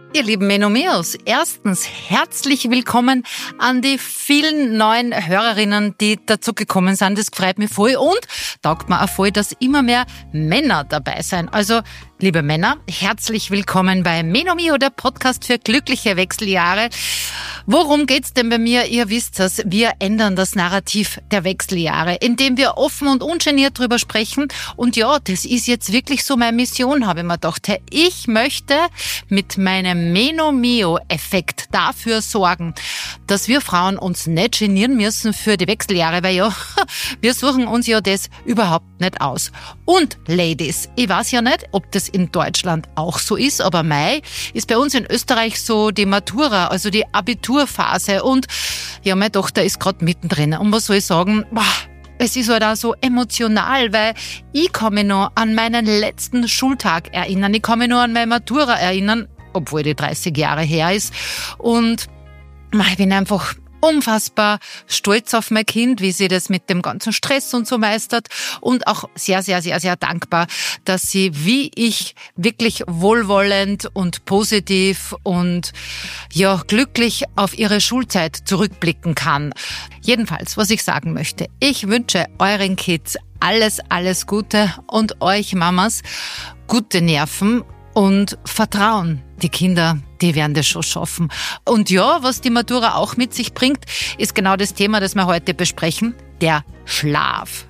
Ihr lieben Menomeos, erstens herzlich willkommen an die vielen neuen Hörerinnen, die dazugekommen sind. Das freut mich voll und taugt mir auch voll, dass immer mehr Männer dabei sind. Also, liebe Männer, herzlich willkommen bei Menomeo, der Podcast für glückliche Wechseljahre. Worum geht's denn bei mir? Ihr wisst es, wir ändern das Narrativ der Wechseljahre, indem wir offen und ungeniert drüber sprechen. Und ja, das ist jetzt wirklich so meine Mission, habe ich mir gedacht. Ich möchte mit meinem Menomeo-Effekt dafür sorgen, dass wir Frauen uns nicht genieren müssen für die Wechseljahre, weil ja, wir suchen uns ja das überhaupt nicht aus. Und Ladies, ich weiß ja nicht, ob das in Deutschland auch so ist, aber Mai ist bei uns in Österreich so die Matura, also die Abiturphase und ja, meine Tochter ist gerade mittendrin. Und was soll ich sagen? Es ist halt auch so emotional, weil ich kann mich noch an meinen letzten Schultag erinnern. Ich kann mich noch an meine Matura erinnern, obwohl die 30 Jahre her ist. Und ich bin einfach unfassbar stolz auf mein Kind, wie sie das mit dem ganzen Stress und so meistert und auch sehr, sehr, sehr, sehr dankbar, dass sie wie ich wirklich wohlwollend und positiv und ja glücklich auf ihre Schulzeit zurückblicken kann. Jedenfalls, was ich sagen möchte, ich wünsche euren Kids alles Gute und euch Mamas gute Nerven und Vertrauen. Die Kinder, die werden das schon schaffen. Und ja, was die Matura auch mit sich bringt, ist genau das Thema, das wir heute besprechen, der Schlaf.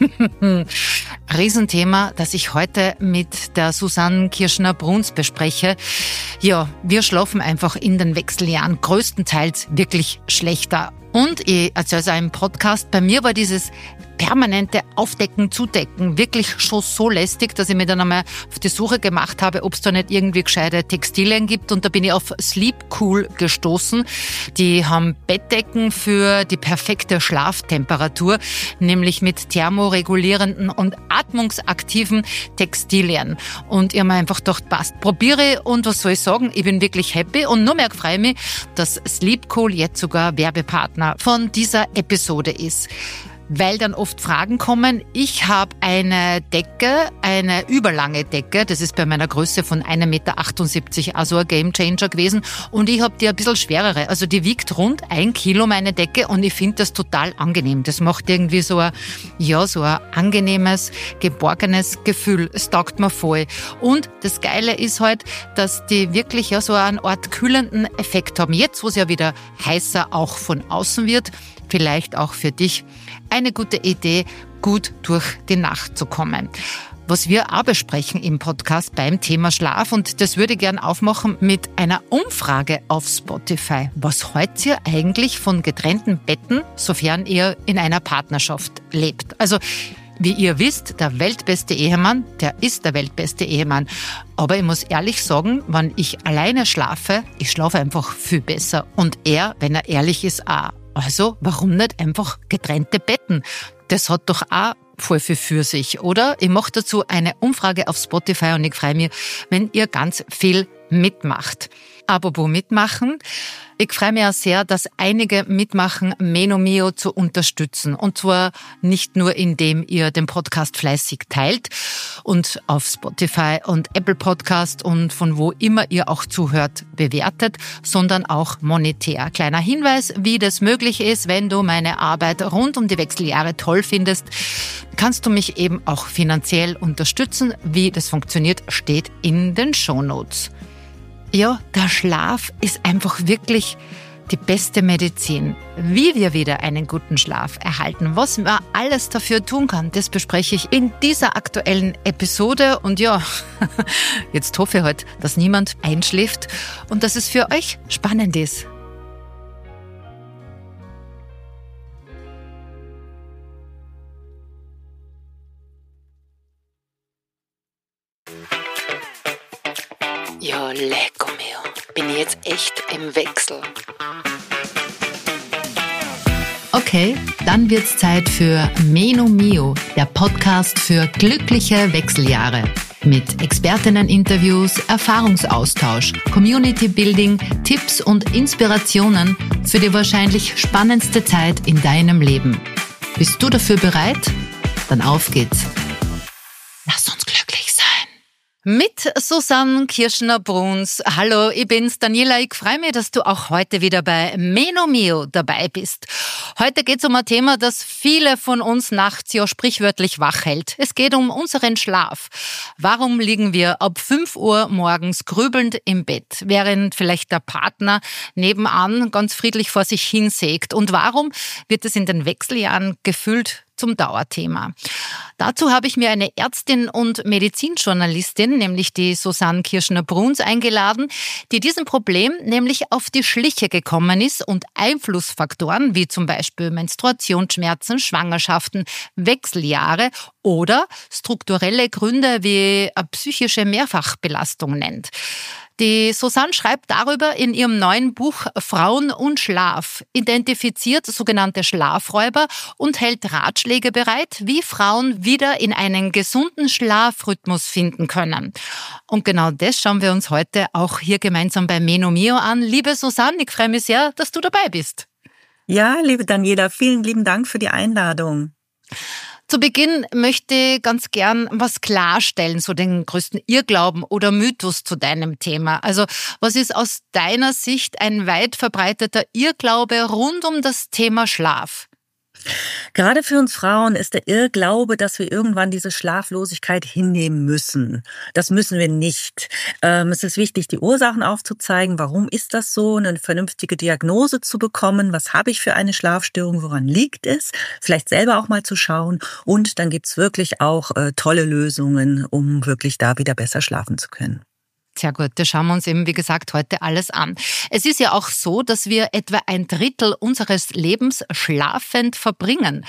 Riesenthema, das ich heute mit der Susanne Kirschner-Bruns bespreche. Ja, wir schlafen einfach in den Wechseljahren größtenteils wirklich schlechter. Und ich erzähle es auch im Podcast, bei mir war dieses permanente Aufdecken, Zudecken wirklich schon so lästig, dass ich mir dann einmal auf die Suche gemacht habe, ob es da nicht irgendwie gescheite Textilien gibt. Und da bin ich auf Sleepcool gestoßen. Die haben Bettdecken für die perfekte Schlaftemperatur, nämlich mit thermoregulierenden und atmungsaktiven Textilien. Und ich habe mir einfach gedacht, passt, probiere und was soll ich sagen, ich bin wirklich happy und nur mehr freue ich mich, dass Sleepcool jetzt sogar Werbepartner von dieser Episode ist. Weil dann oft Fragen kommen. Ich habe eine Decke, eine überlange Decke, das ist bei meiner Größe von 1,78 Meter, also ein Gamechanger gewesen. Und ich habe die ein bisschen schwerere, also die wiegt rund 1 Kilo, meine Decke, und ich finde das total angenehm. Das macht irgendwie so ein angenehmes, geborgenes Gefühl. Es taugt mir voll. Und das Geile ist halt, dass die wirklich so einen Art kühlenden Effekt haben. Jetzt, wo es ja wieder heißer auch von außen wird, vielleicht auch für dich eine gute Idee, gut durch die Nacht zu kommen. Was wir auch besprechen im Podcast beim Thema Schlaf, und das würde ich gern aufmachen mit einer Umfrage auf Spotify. Was haltet ihr eigentlich von getrennten Betten, sofern ihr in einer Partnerschaft lebt? Also, wie ihr wisst, der weltbeste Ehemann, der ist der weltbeste Ehemann. Aber ich muss ehrlich sagen, wenn ich alleine schlafe, ich schlafe einfach viel besser. Und er, wenn er ehrlich ist, auch. Also, warum nicht einfach getrennte Betten? Das hat doch auch voll viel für sich, oder? Ich mache dazu eine Umfrage auf Spotify und ich freue mich, wenn ihr ganz viel mitmacht. Apropos mitmachen, ich freue mich auch sehr, dass einige mitmachen, Menomeo zu unterstützen. Und zwar nicht nur, indem ihr den Podcast fleißig teilt und auf Spotify und Apple Podcast und von wo immer ihr auch zuhört, bewertet, sondern auch monetär. Kleiner Hinweis, wie das möglich ist, wenn du meine Arbeit rund um die Wechseljahre toll findest, kannst du mich eben auch finanziell unterstützen. Wie das funktioniert, steht in den Shownotes. Ja, der Schlaf ist einfach wirklich die beste Medizin. Wie wir wieder einen guten Schlaf erhalten, was man alles dafür tun kann, das bespreche ich in dieser aktuellen Episode. Und ja, jetzt hoffe ich halt, dass niemand einschläft und dass es für euch spannend ist. Ja, lecco mio. Bin ich jetzt echt im Wechsel. Okay, dann wird's Zeit für Menomeo, der Podcast für glückliche Wechseljahre. Mit Expertinnen-Interviews, Erfahrungsaustausch, Community-Building, Tipps und Inspirationen für die wahrscheinlich spannendste Zeit in deinem Leben. Bist du dafür bereit? Dann auf geht's. Lass uns glücklich sein. Mit Susanne Kirschner-Bruns. Hallo, ich bin's, Daniela. Ich freue mich, dass du auch heute wieder bei Meno Mio dabei bist. Heute geht's um ein Thema, das viele von uns nachts ja sprichwörtlich wach hält. Es geht um unseren Schlaf. Warum liegen wir ab 5 Uhr morgens grübelnd im Bett, während vielleicht der Partner nebenan ganz friedlich vor sich hinsägt? Und warum wird es in den Wechseljahren gefühlt zum Dauerthema? Dazu habe ich mir eine Ärztin und Medizinjournalistin, nämlich die Susanne Kirschner-Bruns, eingeladen, die diesem Problem nämlich auf die Schliche gekommen ist und Einflussfaktoren wie zum Beispiel Menstruationsschmerzen, Schwangerschaften, Wechseljahre oder strukturelle Gründe wie eine psychische Mehrfachbelastung nennt. Die Susanne schreibt darüber in ihrem neuen Buch Frauen und Schlaf, identifiziert sogenannte Schlafräuber und hält Ratschläge bereit, wie Frauen wieder in einen gesunden Schlafrhythmus finden können. Und genau das schauen wir uns heute auch hier gemeinsam bei Meno Mio an. Liebe Susanne, ich freue mich sehr, dass du dabei bist. Ja, liebe Daniela, vielen lieben Dank für die Einladung. Zu Beginn möchte ich ganz gern was klarstellen, so den größten Irrglauben oder Mythos zu deinem Thema. Also, was ist aus deiner Sicht ein weit verbreiteter Irrglaube rund um das Thema Schlaf? Gerade für uns Frauen ist der Irrglaube, dass wir irgendwann diese Schlaflosigkeit hinnehmen müssen. Das müssen wir nicht. Es ist wichtig, die Ursachen aufzuzeigen. Warum ist das so? Eine vernünftige Diagnose zu bekommen. Was habe ich für eine Schlafstörung? Woran liegt es? Vielleicht selber auch mal zu schauen. Und dann gibt's wirklich auch tolle Lösungen, um wirklich da wieder besser schlafen zu können. Sehr gut, das schauen wir uns eben, wie gesagt, heute alles an. Es ist ja auch so, dass wir etwa 1/3 unseres Lebens schlafend verbringen.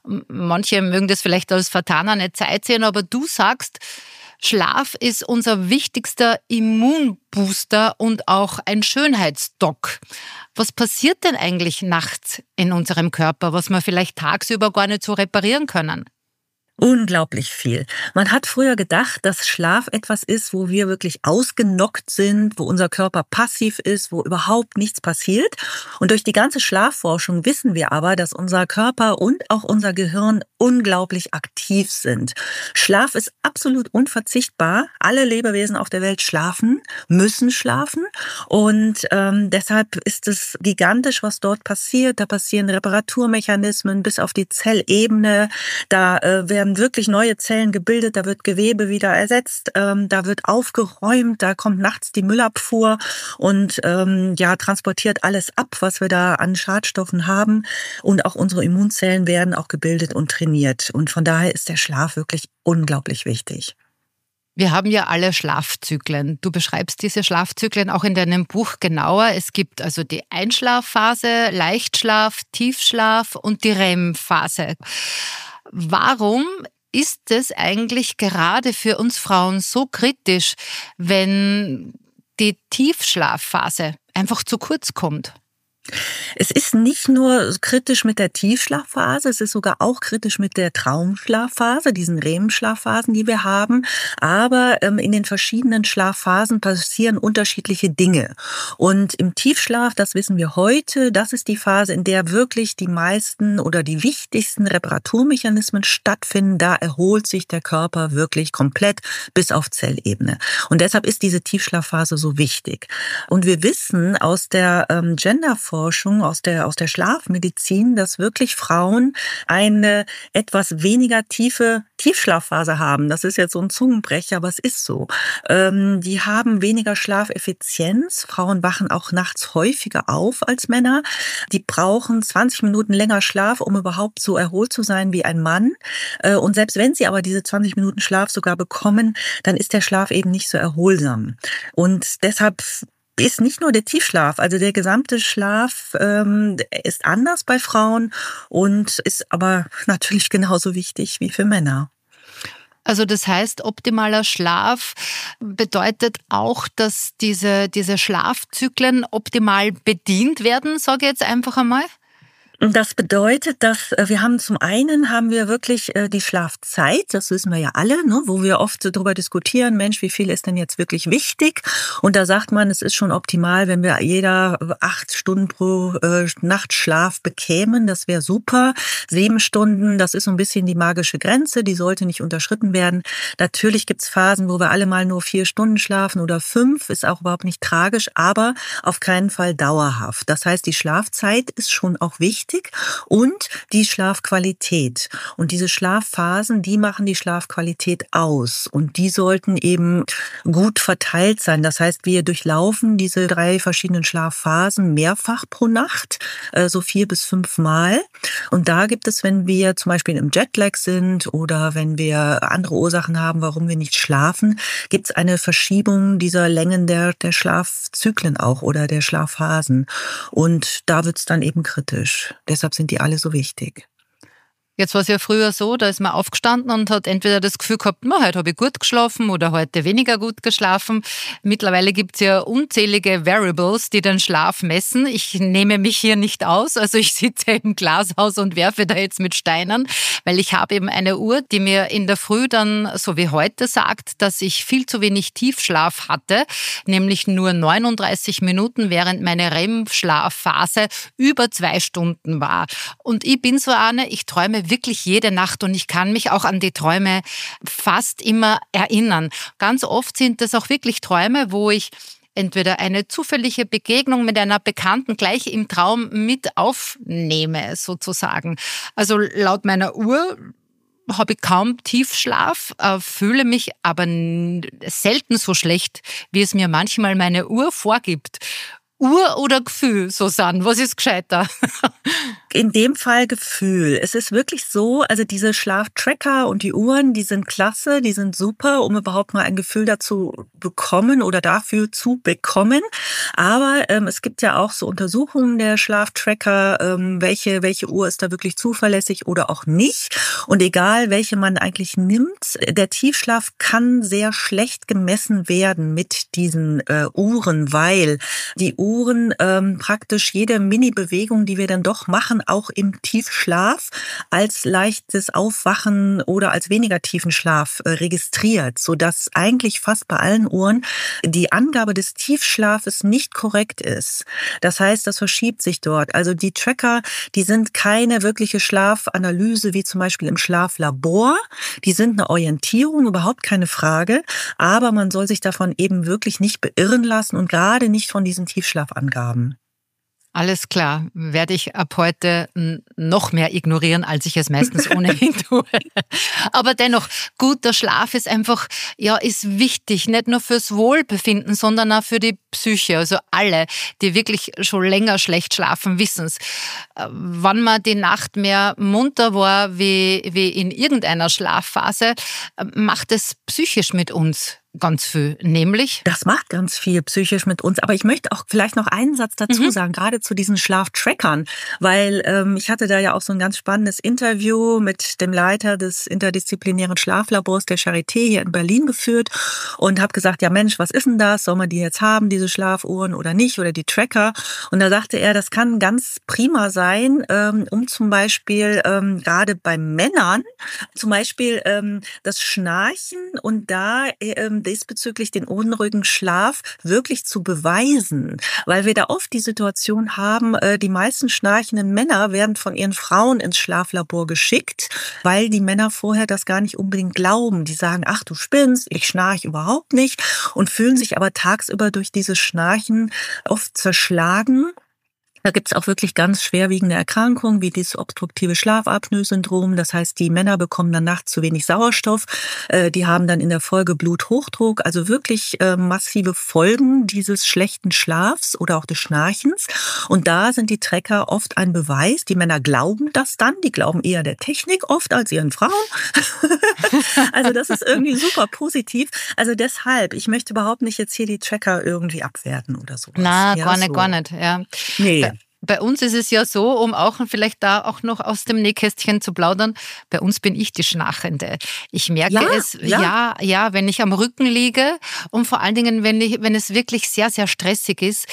Manche mögen das vielleicht als vertane Zeit sehen, aber du sagst, Schlaf ist unser wichtigster Immunbooster und auch ein Schönheitsdock. Was passiert denn eigentlich nachts in unserem Körper, was wir vielleicht tagsüber gar nicht so reparieren können? Unglaublich viel. Man hat früher gedacht, dass Schlaf etwas ist, wo wir wirklich ausgenockt sind, wo unser Körper passiv ist, wo überhaupt nichts passiert. Und durch die ganze Schlafforschung wissen wir aber, dass unser Körper und auch unser Gehirn unglaublich aktiv sind. Schlaf ist absolut unverzichtbar. Alle Lebewesen auf der Welt schlafen, müssen schlafen. Und deshalb ist es gigantisch, was dort passiert. Da passieren Reparaturmechanismen bis auf die Zellebene. Da werden wirklich neue Zellen gebildet, da wird Gewebe wieder ersetzt, da wird aufgeräumt, da kommt nachts die Müllabfuhr und transportiert alles ab, was wir da an Schadstoffen haben. Und auch unsere Immunzellen werden auch gebildet und trainiert. Und von daher ist der Schlaf wirklich unglaublich wichtig. Wir haben ja alle Schlafzyklen. Du beschreibst diese Schlafzyklen auch in deinem Buch genauer. Es gibt also die Einschlafphase, Leichtschlaf, Tiefschlaf und die REM-Phase. Warum ist es eigentlich gerade für uns Frauen so kritisch, wenn die Tiefschlafphase einfach zu kurz kommt? Es ist nicht nur kritisch mit der Tiefschlafphase, es ist sogar auch kritisch mit der Traumschlafphase, diesen REM-Schlafphasen, die wir haben. Aber in den verschiedenen Schlafphasen passieren unterschiedliche Dinge. Und im Tiefschlaf, das wissen wir heute, das ist die Phase, in der wirklich die meisten oder die wichtigsten Reparaturmechanismen stattfinden. Da erholt sich der Körper wirklich komplett bis auf Zellebene. Und deshalb ist diese Tiefschlafphase so wichtig. Und wir wissen aus der Genderforschung, aus der Schlafmedizin, dass wirklich Frauen eine etwas weniger tiefe Tiefschlafphase haben. Das ist jetzt so ein Zungenbrecher, aber es ist so. Die haben weniger Schlafeffizienz. Frauen wachen auch nachts häufiger auf als Männer. Die brauchen 20 Minuten länger Schlaf, um überhaupt so erholt zu sein wie ein Mann. Und selbst wenn sie aber diese 20 Minuten Schlaf sogar bekommen, dann ist der Schlaf eben nicht so erholsam. Und deshalb ist nicht nur der Tiefschlaf, also der gesamte Schlaf ist anders bei Frauen und ist aber natürlich genauso wichtig wie für Männer. Also das heißt, optimaler Schlaf bedeutet auch, dass diese Schlafzyklen optimal bedient werden, sage ich jetzt einfach einmal? Das bedeutet, dass zum einen haben wir wirklich die Schlafzeit, das wissen wir ja alle, ne, wo wir oft darüber diskutieren, Mensch, wie viel ist denn jetzt wirklich wichtig? Und da sagt man, es ist schon optimal, wenn wir jeder 8 Stunden pro Nacht Schlaf bekämen, das wäre super. 7 Stunden, das ist so ein bisschen die magische Grenze, die sollte nicht unterschritten werden. Natürlich gibt's Phasen, wo wir alle mal nur 4 Stunden schlafen oder 5, ist auch überhaupt nicht tragisch, aber auf keinen Fall dauerhaft. Das heißt, die Schlafzeit ist schon auch wichtig und die Schlafqualität. Und diese Schlafphasen, die machen die Schlafqualität aus. Und die sollten eben gut verteilt sein. Das heißt, wir durchlaufen diese 3 verschiedenen Schlafphasen mehrfach pro Nacht, so 4 bis 5 Mal. Und da gibt es, wenn wir zum Beispiel im Jetlag sind oder wenn wir andere Ursachen haben, warum wir nicht schlafen, gibt es eine Verschiebung dieser Längen der Schlafzyklen auch oder der Schlafphasen. Und da wird es dann eben kritisch. Deshalb sind die alle so wichtig. Jetzt war es ja früher so, da ist man aufgestanden und hat entweder das Gefühl gehabt, heute habe ich gut geschlafen oder heute weniger gut geschlafen. Mittlerweile gibt es ja unzählige Variables, die den Schlaf messen. Ich nehme mich hier nicht aus, also ich sitze im Glashaus und werfe da jetzt mit Steinen, weil ich habe eben eine Uhr, die mir in der Früh dann, so wie heute, sagt, dass ich viel zu wenig Tiefschlaf hatte, nämlich nur 39 Minuten, während meine REM-Schlafphase über 2 Stunden war. Und ich bin so eine, ich träume wirklich jede Nacht und ich kann mich auch an die Träume fast immer erinnern. Ganz oft sind das auch wirklich Träume, wo ich entweder eine zufällige Begegnung mit einer Bekannten gleich im Traum mit aufnehme, sozusagen. Also laut meiner Uhr habe ich kaum Tiefschlaf, fühle mich aber selten so schlecht, wie es mir manchmal meine Uhr vorgibt. Uhr oder Gefühl, Susanne? Was ist gescheiter? In dem Fall Gefühl. Es ist wirklich so, also diese Schlaftracker und die Uhren, die sind klasse, die sind super, um überhaupt mal ein Gefühl dazu bekommen oder dafür zu bekommen. Aber es gibt ja auch so Untersuchungen der Schlaftracker, welche Uhr ist da wirklich zuverlässig oder auch nicht. Und egal, welche man eigentlich nimmt, der Tiefschlaf kann sehr schlecht gemessen werden mit diesen Uhren, weil die Uhren praktisch jede Mini-Bewegung, die wir dann doch machen, auch im Tiefschlaf als leichtes Aufwachen oder als weniger tiefen Schlaf registriert, sodass eigentlich fast bei allen Uhren die Angabe des Tiefschlafes nicht korrekt ist. Das heißt, das verschiebt sich dort. Also die Tracker, die sind keine wirkliche Schlafanalyse wie zum Beispiel im Schlaflabor. Die sind eine Orientierung, überhaupt keine Frage. Aber man soll sich davon eben wirklich nicht beirren lassen und gerade nicht von diesen Tiefschlafangaben. Alles klar, werde ich ab heute noch mehr ignorieren, als ich es meistens ohnehin tue. Aber dennoch, guter Schlaf ist einfach, ist wichtig, nicht nur fürs Wohlbefinden, sondern auch für die Psyche. Also alle, die wirklich schon länger schlecht schlafen, wissen es. Wann man die Nacht mehr munter war wie in irgendeiner Schlafphase, macht es psychisch mit uns ganz viel, nämlich? Das macht ganz viel psychisch mit uns. Aber ich möchte auch vielleicht noch einen Satz dazu sagen, gerade zu diesen Schlaftrackern, weil ich hatte da ja auch so ein ganz spannendes Interview mit dem Leiter des interdisziplinären Schlaflabors der Charité hier in Berlin geführt und habe gesagt, ja Mensch, was ist denn das? Soll man die jetzt haben, diese Schlafuhren oder nicht oder die Tracker? Und da sagte er, das kann ganz prima sein, um zum Beispiel gerade bei Männern zum Beispiel das Schnarchen und da diesbezüglich den unruhigen Schlaf wirklich zu beweisen, weil wir da oft die Situation haben, die meisten schnarchenden Männer werden von ihren Frauen ins Schlaflabor geschickt, weil die Männer vorher das gar nicht unbedingt glauben. Die sagen, ach du spinnst, ich schnarche überhaupt nicht und fühlen sich aber tagsüber durch dieses Schnarchen oft zerschlagen. Da gibt's auch wirklich ganz schwerwiegende Erkrankungen wie das obstruktive Schlafapnoe-Syndrom. Das heißt, die Männer bekommen dann nachts zu wenig Sauerstoff. Die haben dann in der Folge Bluthochdruck, also wirklich massive Folgen dieses schlechten Schlafs oder auch des Schnarchens. Und da sind die Tracker oft ein Beweis. Die Männer glauben das dann. Die glauben eher der Technik oft als ihren Frauen. Also das ist irgendwie super positiv. Also deshalb, ich möchte überhaupt nicht jetzt hier die Tracker irgendwie abwerten oder so. Na, gar nicht, gar nicht. Ja. Nee. Bei uns ist es ja so, um auch vielleicht da auch noch aus dem Nähkästchen zu plaudern, bei uns bin ich die Schnarchende. Ich merke es, wenn ich am Rücken liege und vor allen Dingen, wenn es wirklich sehr, sehr stressig ist,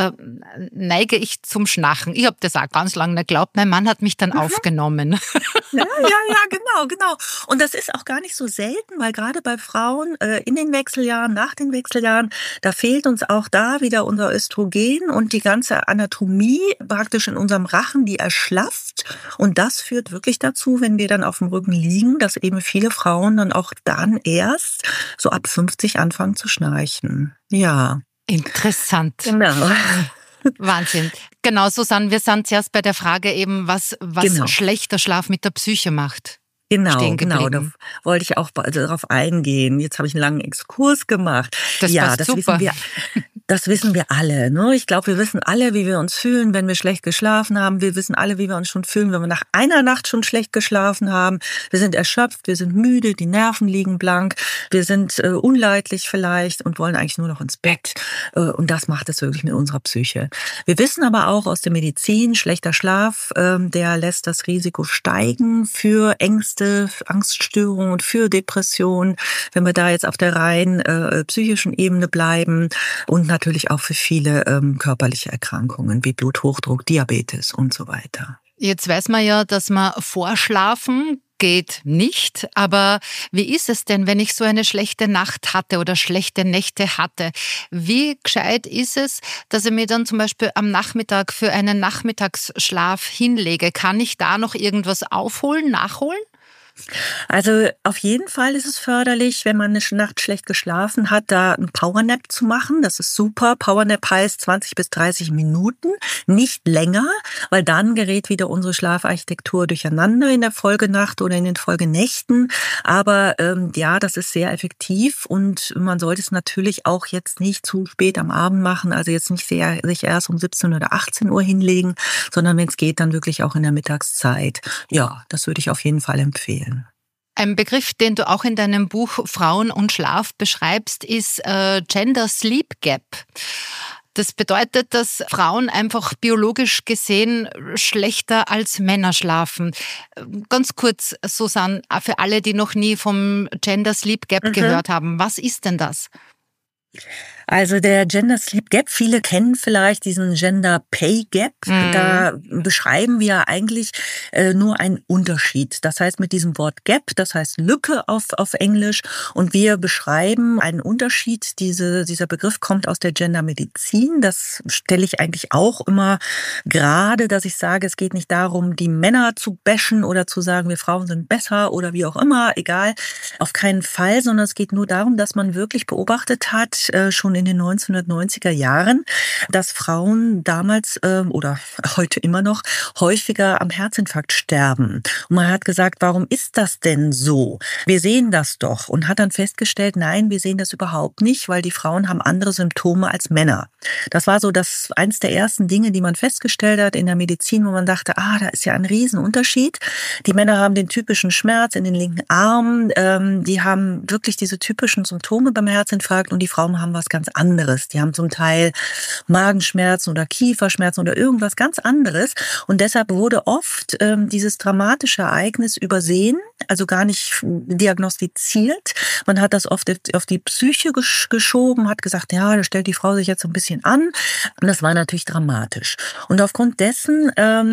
neige ich zum Schnarchen. Ich habe das auch ganz lange nicht geglaubt. Mein Mann hat mich dann aufgenommen. Ja, genau. Und das ist auch gar nicht so selten, weil gerade bei Frauen in den Wechseljahren, nach den Wechseljahren, da fehlt uns auch da wieder unser Östrogen und die ganze Anatomie praktisch in unserem Rachen, die erschlafft. Und das führt wirklich dazu, wenn wir dann auf dem Rücken liegen, dass eben viele Frauen dann auch dann erst so ab 50 anfangen zu schnarchen. Ja. Interessant. Genau. Wahnsinn. Genau, Susanne, wir sind zuerst bei der Frage eben, was schlechter Schlaf mit der Psyche macht. Genau, da wollte ich auch darauf eingehen. Jetzt habe ich einen langen Exkurs gemacht. Das passt super. Das wissen wir alle. Ne? Ich glaube, wir wissen alle, wie wir uns fühlen, wenn wir schlecht geschlafen haben. Wir wissen alle, wie wir uns schon fühlen, wenn wir nach einer Nacht schon schlecht geschlafen haben. Wir sind erschöpft, wir sind müde, die Nerven liegen blank, wir sind unleidlich vielleicht und wollen eigentlich nur noch ins Bett. Und das macht es wirklich mit unserer Psyche. Wir wissen aber auch aus der Medizin, schlechter Schlaf, der lässt das Risiko steigen für Ängste, Angststörungen und für Depressionen, wenn wir da jetzt auf der rein psychischen Ebene bleiben und natürlich auch für viele körperliche Erkrankungen wie Bluthochdruck, Diabetes und so weiter. Jetzt weiß man ja, dass man vorschlafen geht nicht, aber wie ist es denn, wenn ich so eine schlechte Nacht hatte oder schlechte Nächte hatte? Wie gescheit ist es, dass ich mir dann zum Beispiel am Nachmittag für einen Nachmittagsschlaf hinlege? Kann ich da noch irgendwas aufholen, nachholen? Also auf jeden Fall ist es förderlich, wenn man eine Nacht schlecht geschlafen hat, da einen Powernap zu machen. Das ist super. Powernap heißt 20 bis 30 Minuten, nicht länger, weil dann gerät wieder unsere Schlafarchitektur durcheinander in der Folgenacht oder in den Folgenächten. Aber das ist sehr effektiv und man sollte es natürlich auch jetzt nicht zu spät am Abend machen, also jetzt nicht sich erst um 17 oder 18 Uhr hinlegen, sondern wenn es geht, dann wirklich auch in der Mittagszeit. Ja, das würde ich auf jeden Fall empfehlen. Ein Begriff, den du auch in deinem Buch Frauen und Schlaf beschreibst, ist Gender Sleep Gap. Das bedeutet, dass Frauen einfach biologisch gesehen schlechter als Männer schlafen. Ganz kurz, Susanne, für alle, die noch nie vom Gender Sleep Gap gehört haben, was ist denn das? Also der Gender Sleep Gap, viele kennen vielleicht diesen Gender Pay Gap. Da beschreiben wir eigentlich nur einen Unterschied. Das heißt mit diesem Wort Gap, das heißt Lücke auf Englisch. Und wir beschreiben einen Unterschied. Dieser Begriff kommt aus der Gendermedizin. Das stelle ich eigentlich auch immer gerade, dass ich sage, es geht nicht darum, die Männer zu bashen oder zu sagen, wir Frauen sind besser oder wie auch immer, egal. Auf keinen Fall, sondern es geht nur darum, dass man wirklich beobachtet hat, schon in den 1990er Jahren, dass Frauen damals oder heute immer noch häufiger am Herzinfarkt sterben. Und man hat gesagt, warum ist das denn so? Wir sehen das doch. Und hat dann festgestellt, nein, wir sehen das überhaupt nicht, weil die Frauen haben andere Symptome als Männer. Das war so eins der ersten Dinge, die man festgestellt hat in der Medizin, wo man dachte, da ist ja ein Riesenunterschied. Die Männer haben den typischen Schmerz in den linken Arm, die haben wirklich diese typischen Symptome beim Herzinfarkt und die Frauen haben was ganz anderes. Die haben zum Teil Magenschmerzen oder Kieferschmerzen oder irgendwas ganz anderes. Und deshalb wurde oft dieses dramatische Ereignis übersehen, also gar nicht diagnostiziert. Man hat das oft auf die Psyche geschoben, hat gesagt, ja, da stellt die Frau sich jetzt so ein bisschen an. Und das war natürlich dramatisch. Und aufgrund dessen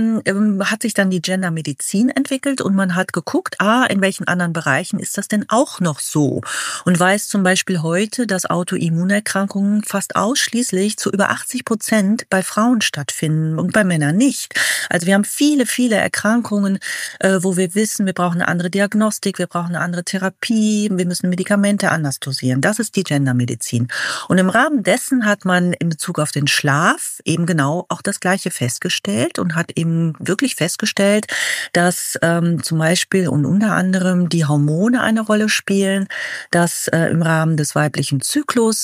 hat sich dann die Gendermedizin entwickelt und man hat geguckt, in welchen anderen Bereichen ist das denn auch noch so? Und weiß zum Beispiel heute, dass Autoimmunerkrankungen fast ausschließlich zu über 80% bei Frauen stattfinden und bei Männern nicht. Also wir haben viele, viele Erkrankungen, wo wir wissen, wir brauchen eine andere Diagnostik, wir brauchen eine andere Therapie, wir müssen Medikamente anders dosieren. Das ist die Gendermedizin. Und im Rahmen dessen hat man in Bezug auf den Schlaf eben genau auch das Gleiche festgestellt und hat eben wirklich festgestellt, dass zum Beispiel und unter anderem die Hormone eine Rolle spielen, dass im Rahmen des weiblichen Zyklus jeden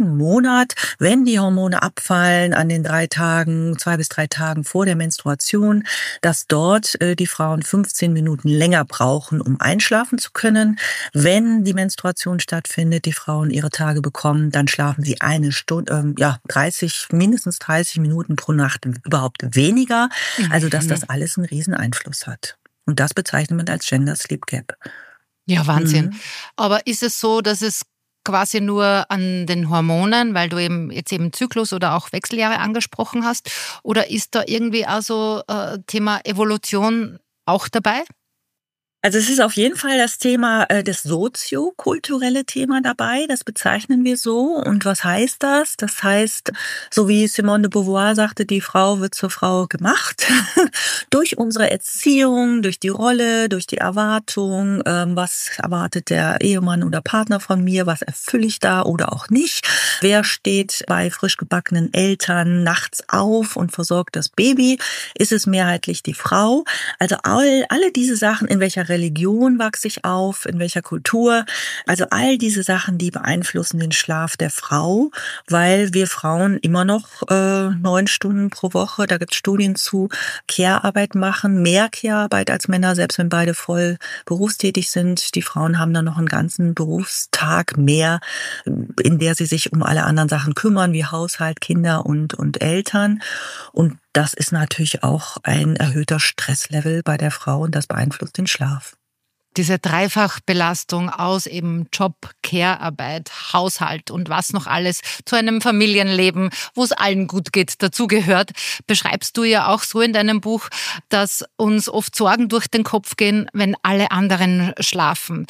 jeden Monat, wenn die Hormone abfallen an den 2 bis 3 Tagen vor der Menstruation, dass dort die Frauen 15 Minuten länger brauchen, um einschlafen zu können. Wenn die Menstruation stattfindet, die Frauen ihre Tage bekommen, dann schlafen sie eine Stunde, mindestens 30 Minuten pro Nacht überhaupt weniger. Also, dass das alles einen riesen Einfluss hat. Und das bezeichnet man als Gender Sleep Gap. Ja, Wahnsinn. Aber ist es so, dass es quasi nur an den Hormonen, weil du jetzt Zyklus oder auch Wechseljahre angesprochen hast, oder ist da irgendwie also Thema Evolution auch dabei? Also es ist auf jeden Fall das Thema, das soziokulturelle Thema dabei, das bezeichnen wir so. Und was heißt das? Das heißt, so wie Simone de Beauvoir sagte, die Frau wird zur Frau gemacht. Durch unsere Erziehung, durch die Rolle, durch die Erwartung, was erwartet der Ehemann oder Partner von mir, was erfülle ich da oder auch nicht. Wer steht bei frisch gebackenen Eltern nachts auf und versorgt das Baby? Ist es mehrheitlich die Frau? Also alle diese Sachen, in welcher Religion wachse ich auf, in welcher Kultur. Also all diese Sachen, die beeinflussen den Schlaf der Frau, weil wir Frauen immer noch 9 Stunden pro Woche, da gibt es Studien zu, Care-Arbeit machen, mehr Care-Arbeit als Männer, selbst wenn beide voll berufstätig sind. Die Frauen haben dann noch einen ganzen Berufstag mehr, in der sie sich um alle anderen Sachen kümmern, wie Haushalt, Kinder und Eltern. Und das ist natürlich auch ein erhöhter Stresslevel bei der Frau und das beeinflusst den Schlaf. Diese Dreifachbelastung aus eben Job, Care-Arbeit, Haushalt und was noch alles zu einem Familienleben, wo es allen gut geht, dazugehört, beschreibst du ja auch so in deinem Buch, dass uns oft Sorgen durch den Kopf gehen, wenn alle anderen schlafen.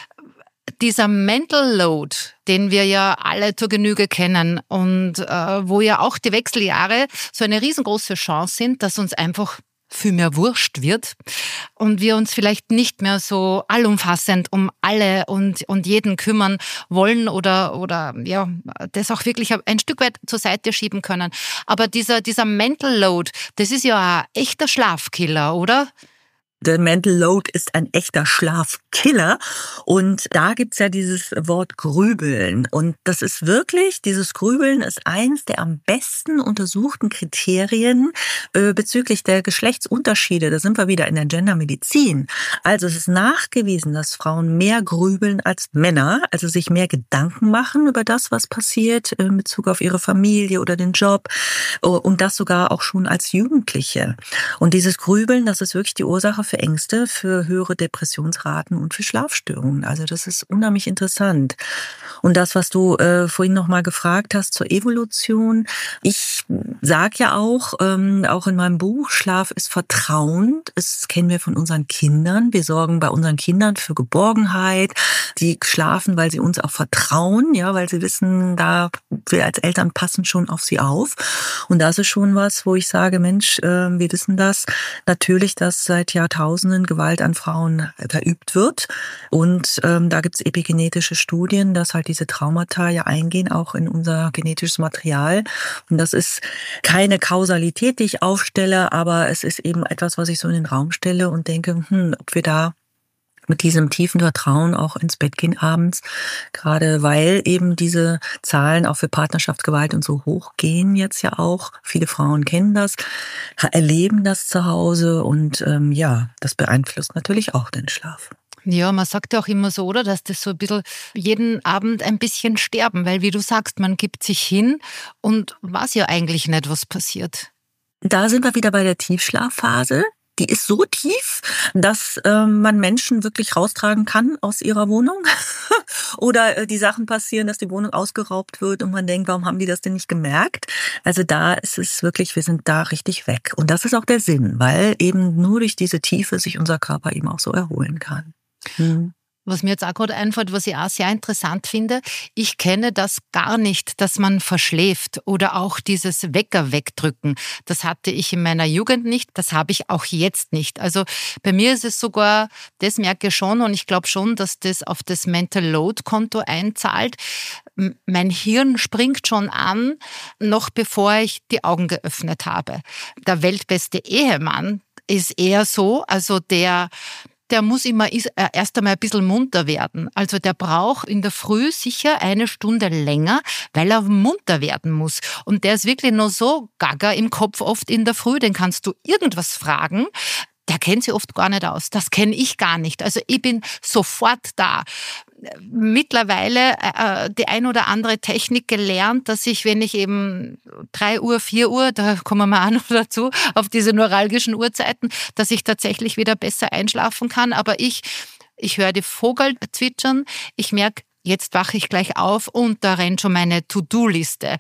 Dieser Mental Load, den wir ja alle zur Genüge kennen und wo ja auch die Wechseljahre so eine riesengroße Chance sind, dass uns einfach viel mehr wurscht wird und wir uns vielleicht nicht mehr so allumfassend um alle und jeden kümmern wollen oder ja, das auch wirklich ein Stück weit zur Seite schieben können. Aber dieser Mental Load, das ist ja ein echter Schlafkiller, oder? Der Mental Load ist ein echter Schlafkiller und da gibt's ja dieses Wort Grübeln und das ist wirklich, dieses Grübeln ist eins der am besten untersuchten Kriterien bezüglich der Geschlechtsunterschiede. Da sind wir wieder in der Gendermedizin. Also es ist nachgewiesen, dass Frauen mehr grübeln als Männer, also sich mehr Gedanken machen über das, was passiert in Bezug auf ihre Familie oder den Job und das sogar auch schon als Jugendliche. Und dieses Grübeln, das ist wirklich die Ursache für Ängste, für höhere Depressionsraten und für Schlafstörungen. Also das ist unheimlich interessant. Und das, was du vorhin noch mal gefragt hast zur Evolution, ich sage ja auch in meinem Buch, Schlaf ist Vertrauen. Das kennen wir von unseren Kindern. Wir sorgen bei unseren Kindern für Geborgenheit. Die schlafen, weil sie uns auch vertrauen, ja, weil sie wissen, wir als Eltern passen schon auf sie auf. Und das ist schon was, wo ich sage, Mensch, wir wissen das natürlich, dass seit Jahrtausenden Gewalt an Frauen verübt wird. Und da gibt es epigenetische Studien, dass halt diese Traumata ja eingehen, auch in unser genetisches Material. Und das ist keine Kausalität, die ich aufstelle, aber es ist eben etwas, was ich so in den Raum stelle und denke, ob wir da mit diesem tiefen Vertrauen auch ins Bett gehen abends, gerade weil eben diese Zahlen auch für Partnerschaftsgewalt und so hoch gehen jetzt ja auch. Viele Frauen kennen das, erleben das zu Hause und das beeinflusst natürlich auch den Schlaf. Ja, man sagt ja auch immer so, oder, dass das so ein bisschen jeden Abend ein bisschen sterben, weil wie du sagst, man gibt sich hin und weiß ja eigentlich nicht, was passiert. Da sind wir wieder bei der Tiefschlafphase. Die ist so tief, dass man Menschen wirklich raustragen kann aus ihrer Wohnung. Oder die Sachen passieren, dass die Wohnung ausgeraubt wird und man denkt, warum haben die das denn nicht gemerkt? Also da ist es wirklich, wir sind da richtig weg. Und das ist auch der Sinn, weil eben nur durch diese Tiefe sich unser Körper eben auch so erholen kann. Was mir jetzt auch gerade einfällt, was ich auch sehr interessant finde, ich kenne das gar nicht, dass man verschläft oder auch dieses Wecker wegdrücken. Das hatte ich in meiner Jugend nicht, das habe ich auch jetzt nicht. Also bei mir ist es sogar, das merke ich schon und ich glaube schon, dass das auf das Mental Load Konto einzahlt. Mein Hirn springt schon an, noch bevor ich die Augen geöffnet habe. Der weltbeste Ehemann ist eher so, also der der muss immer erst einmal ein bisschen munter werden. Also der braucht in der Früh sicher 1 Stunde länger, weil er munter werden muss. Und der ist wirklich noch so gaga im Kopf oft in der Früh, den kannst du irgendwas fragen. Der kennt sich oft gar nicht aus. Das kenne ich gar nicht. Also ich bin sofort da. Mittlerweile die ein oder andere Technik gelernt, dass ich, wenn ich eben 3 Uhr, 4 Uhr, da kommen wir auch noch dazu, auf diese neuralgischen Uhrzeiten, dass ich tatsächlich wieder besser einschlafen kann. Aber ich höre die Vogel zwitschern, ich merke, jetzt wache ich gleich auf und da rennt schon meine To-Do-Liste.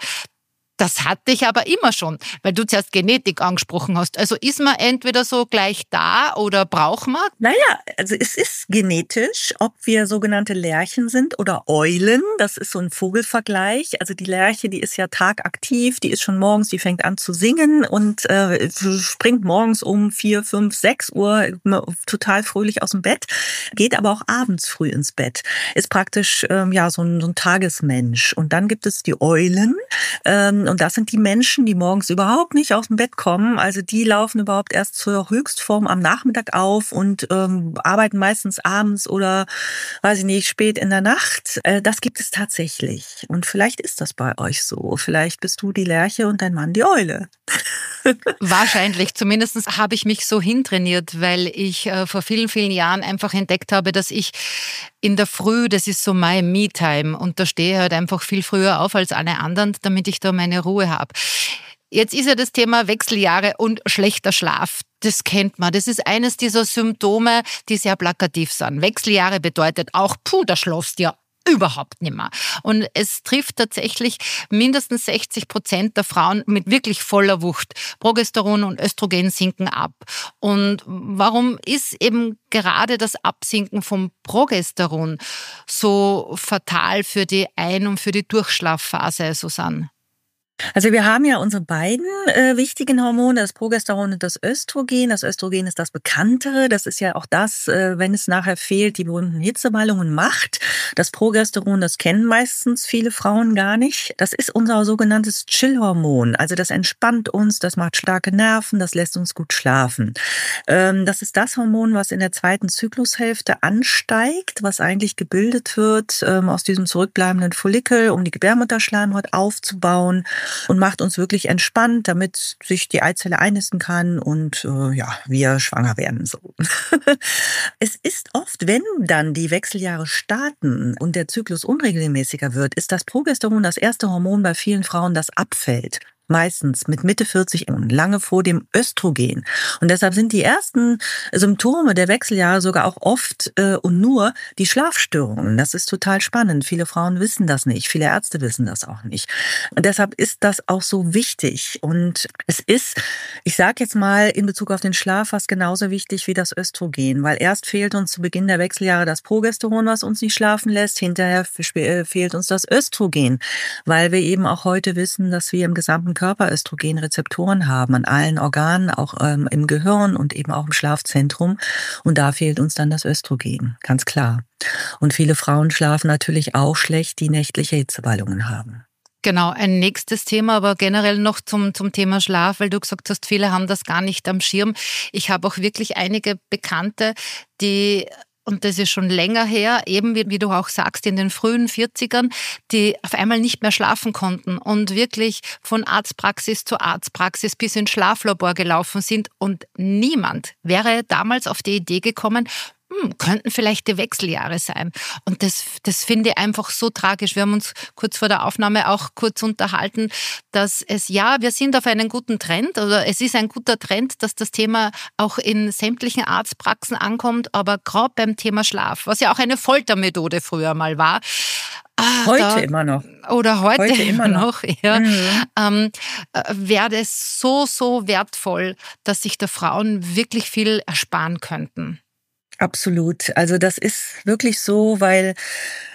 Das hatte ich aber immer schon, weil du zuerst Genetik angesprochen hast. Also ist man entweder so gleich da oder braucht man? Naja, also es ist genetisch, ob wir sogenannte Lerchen sind oder Eulen. Das ist so ein Vogelvergleich. Also die Lerche, die ist ja tagaktiv, die ist schon morgens, die fängt an zu singen und springt morgens um 4, 5, 6 Uhr total fröhlich aus dem Bett, geht aber auch abends früh ins Bett. Ist praktisch so ein Tagesmensch. Und dann gibt es die Eulen. Und das sind die Menschen, die morgens überhaupt nicht aus dem Bett kommen. Also die laufen überhaupt erst zur Höchstform am Nachmittag auf und arbeiten meistens abends oder, weiß ich nicht, spät in der Nacht. Das gibt es tatsächlich. Und vielleicht ist das bei euch so. Vielleicht bist du die Lerche und dein Mann die Eule. Wahrscheinlich. Zumindest habe ich mich so hintrainiert, weil ich vor vielen, vielen Jahren einfach entdeckt habe, dass ich in der Früh, das ist so my Me-Time und da stehe ich halt einfach viel früher auf als alle anderen, damit ich da meine Ruhe habe. Jetzt ist ja das Thema Wechseljahre und schlechter Schlaf. Das kennt man. Das ist eines dieser Symptome, die sehr plakativ sind. Wechseljahre bedeutet auch, da schläfst du ja überhaupt nicht mehr. Und es trifft tatsächlich mindestens 60% der Frauen mit wirklich voller Wucht. Progesteron und Östrogen sinken ab. Und warum ist eben gerade das Absinken vom Progesteron so fatal für die Ein- und für die Durchschlafphase, Susanne? Also wir haben ja unsere beiden wichtigen Hormone, das Progesteron und das Östrogen. Das Östrogen ist das Bekanntere. Das ist ja auch das, wenn es nachher fehlt, die berühmten Hitzewallungen macht. Das Progesteron, das kennen meistens viele Frauen gar nicht. Das ist unser sogenanntes Chill-Hormon. Also das entspannt uns, das macht starke Nerven, das lässt uns gut schlafen. Das ist das Hormon, was in der zweiten Zyklushälfte ansteigt, was eigentlich gebildet wird aus diesem zurückbleibenden Follikel, um die Gebärmutterschleimhaut aufzubauen. Und macht uns wirklich entspannt, damit sich die Eizelle einnisten kann und wir schwanger werden. So. Es ist oft, wenn dann die Wechseljahre starten und der Zyklus unregelmäßiger wird, ist das Progesteron das erste Hormon bei vielen Frauen, das abfällt. Meistens mit Mitte 40 und lange vor dem Östrogen. Und deshalb sind die ersten Symptome der Wechseljahre sogar auch oft und nur die Schlafstörungen. Das ist total spannend. Viele Frauen wissen das nicht. Viele Ärzte wissen das auch nicht. Und deshalb ist das auch so wichtig. Und es ist, ich sage jetzt mal in Bezug auf den Schlaf, fast genauso wichtig wie das Östrogen. Weil erst fehlt uns zu Beginn der Wechseljahre das Progesteron, was uns nicht schlafen lässt. Hinterher fehlt uns das Östrogen. Weil wir eben auch heute wissen, dass wir im gesamten Körper Östrogenrezeptoren haben, an allen Organen, auch im Gehirn und eben auch im Schlafzentrum. Und da fehlt uns dann das Östrogen, ganz klar. Und viele Frauen schlafen natürlich auch schlecht, die nächtliche Hitzewallungen haben. Genau, ein nächstes Thema, aber generell noch zum Thema Schlaf, weil du gesagt hast, viele haben das gar nicht am Schirm. Ich habe auch wirklich einige Bekannte, die, und das ist schon länger her, eben wie du auch sagst, in den frühen 40ern, die auf einmal nicht mehr schlafen konnten und wirklich von Arztpraxis zu Arztpraxis bis ins Schlaflabor gelaufen sind. Und niemand wäre damals auf die Idee gekommen, könnten vielleicht die Wechseljahre sein. Und das finde ich einfach so tragisch. Wir haben uns kurz vor der Aufnahme auch kurz unterhalten, dass wir sind auf einen guten Trend, oder es ist ein guter Trend, dass das Thema auch in sämtlichen Arztpraxen ankommt, aber gerade beim Thema Schlaf, was ja auch eine Foltermethode früher mal war. Heute immer noch. Oder heute immer noch, ja. Mhm. Wäre es so, so wertvoll, dass sich da Frauen wirklich viel ersparen könnten. Absolut. Also das ist wirklich so, weil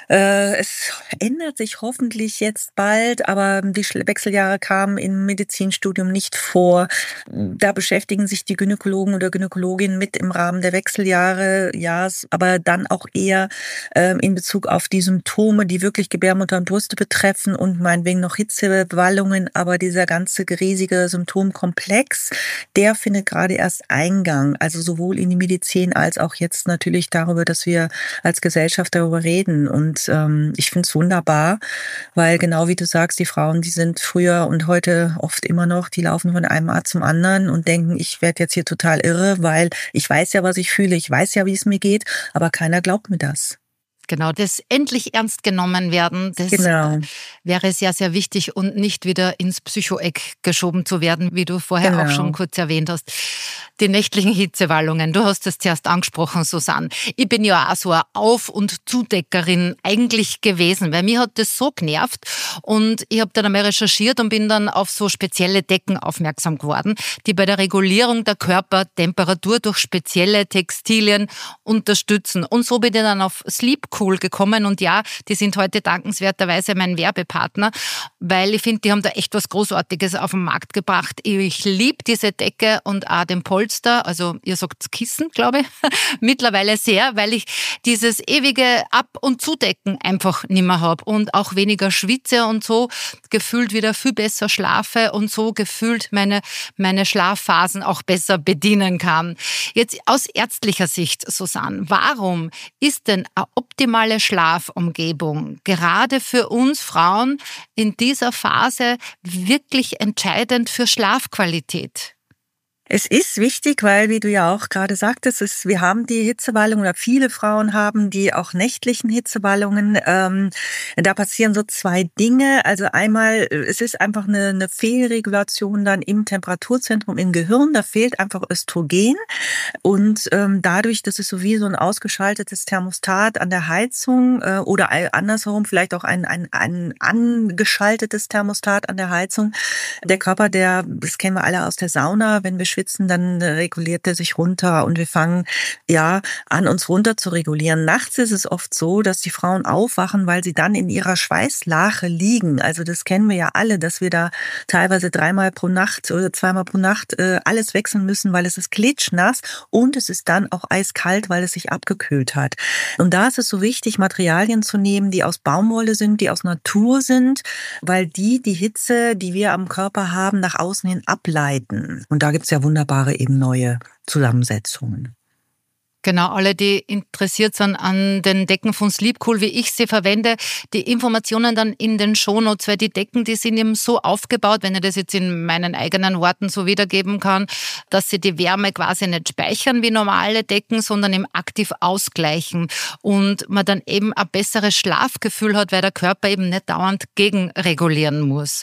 Es ändert sich hoffentlich jetzt bald, aber die Wechseljahre kamen im Medizinstudium nicht vor. Da beschäftigen sich die Gynäkologen oder Gynäkologinnen mit im Rahmen der Wechseljahre, ja, aber dann auch eher in Bezug auf die Symptome, die wirklich Gebärmutter und Brüste betreffen und meinetwegen noch Hitzewallungen, aber dieser ganze riesige Symptomkomplex, der findet gerade erst Eingang, also sowohl in die Medizin als auch jetzt natürlich darüber, dass wir als Gesellschaft darüber reden. Und ich finde es wunderbar, weil genau wie du sagst, die Frauen, die sind früher und heute oft immer noch, die laufen von einem Arzt zum anderen und denken, ich werde jetzt hier total irre, weil ich weiß ja, was ich fühle, ich weiß ja, wie es mir geht, aber keiner glaubt mir das. Genau, das endlich ernst genommen werden, das Genau. wäre sehr, sehr wichtig und nicht wieder ins Psychoeck geschoben zu werden, wie du vorher auch schon kurz erwähnt hast. Die nächtlichen Hitzewallungen, du hast das zuerst angesprochen, Susanne. Ich bin ja auch so eine Auf- und Zudeckerin eigentlich gewesen, weil mir hat das so genervt und ich habe dann einmal recherchiert und bin dann auf so spezielle Decken aufmerksam geworden, die bei der Regulierung der Körpertemperatur durch spezielle Textilien unterstützen. Und so bin ich dann auf Sleepcool gekommen und ja, die sind heute dankenswerterweise mein Werbepartner, weil ich finde, die haben da echt was Großartiges auf den Markt gebracht. Ich liebe diese Decke und auch den Polster, also ihr sagt Kissen, glaube ich, mittlerweile sehr, weil ich dieses ewige Ab- und Zudecken einfach nicht mehr habe und auch weniger schwitze und so gefühlt wieder viel besser schlafe und so gefühlt meine Schlafphasen auch besser bedienen kann. Jetzt aus ärztlicher Sicht, Susanne, warum ist denn eine optimale Schlafumgebung gerade für uns Frauen in dieser Phase wirklich entscheidend für Schlafqualität? Es ist wichtig, weil, wie du ja auch gerade sagtest, wir haben die Hitzewallungen oder viele Frauen haben die auch nächtlichen Hitzewallungen. Da passieren so zwei Dinge. Also einmal, es ist einfach eine Fehlregulation dann im Temperaturzentrum im Gehirn. Da fehlt einfach Östrogen. Und dadurch, das ist so wie so ein ausgeschaltetes Thermostat an der Heizung oder andersherum vielleicht auch ein angeschaltetes Thermostat an der Heizung. Der Körper, das kennen wir alle aus der Sauna, wenn wir schwitzen, dann reguliert er sich runter und wir fangen ja an, uns runter zu regulieren. Nachts ist es oft so, dass die Frauen aufwachen, weil sie dann in ihrer Schweißlache liegen. Also das kennen wir ja alle, dass wir da teilweise 3-mal pro Nacht oder 2-mal pro Nacht alles wechseln müssen, weil es ist klitschnass und es ist dann auch eiskalt, weil es sich abgekühlt hat. Und da ist es so wichtig, Materialien zu nehmen, die aus Baumwolle sind, die aus Natur sind, weil die Hitze, die wir am Körper haben, nach außen hin ableiten. Und da gibt's ja wunderbare eben neue Zusammensetzungen. Genau, alle, die interessiert sind an den Decken von Sleepcool, wie ich sie verwende, die Informationen dann in den Shownotes, weil die Decken, die sind eben so aufgebaut, wenn ich das jetzt in meinen eigenen Worten so wiedergeben kann, dass sie die Wärme quasi nicht speichern wie normale Decken, sondern eben aktiv ausgleichen und man dann eben ein besseres Schlafgefühl hat, weil der Körper eben nicht dauernd gegenregulieren muss.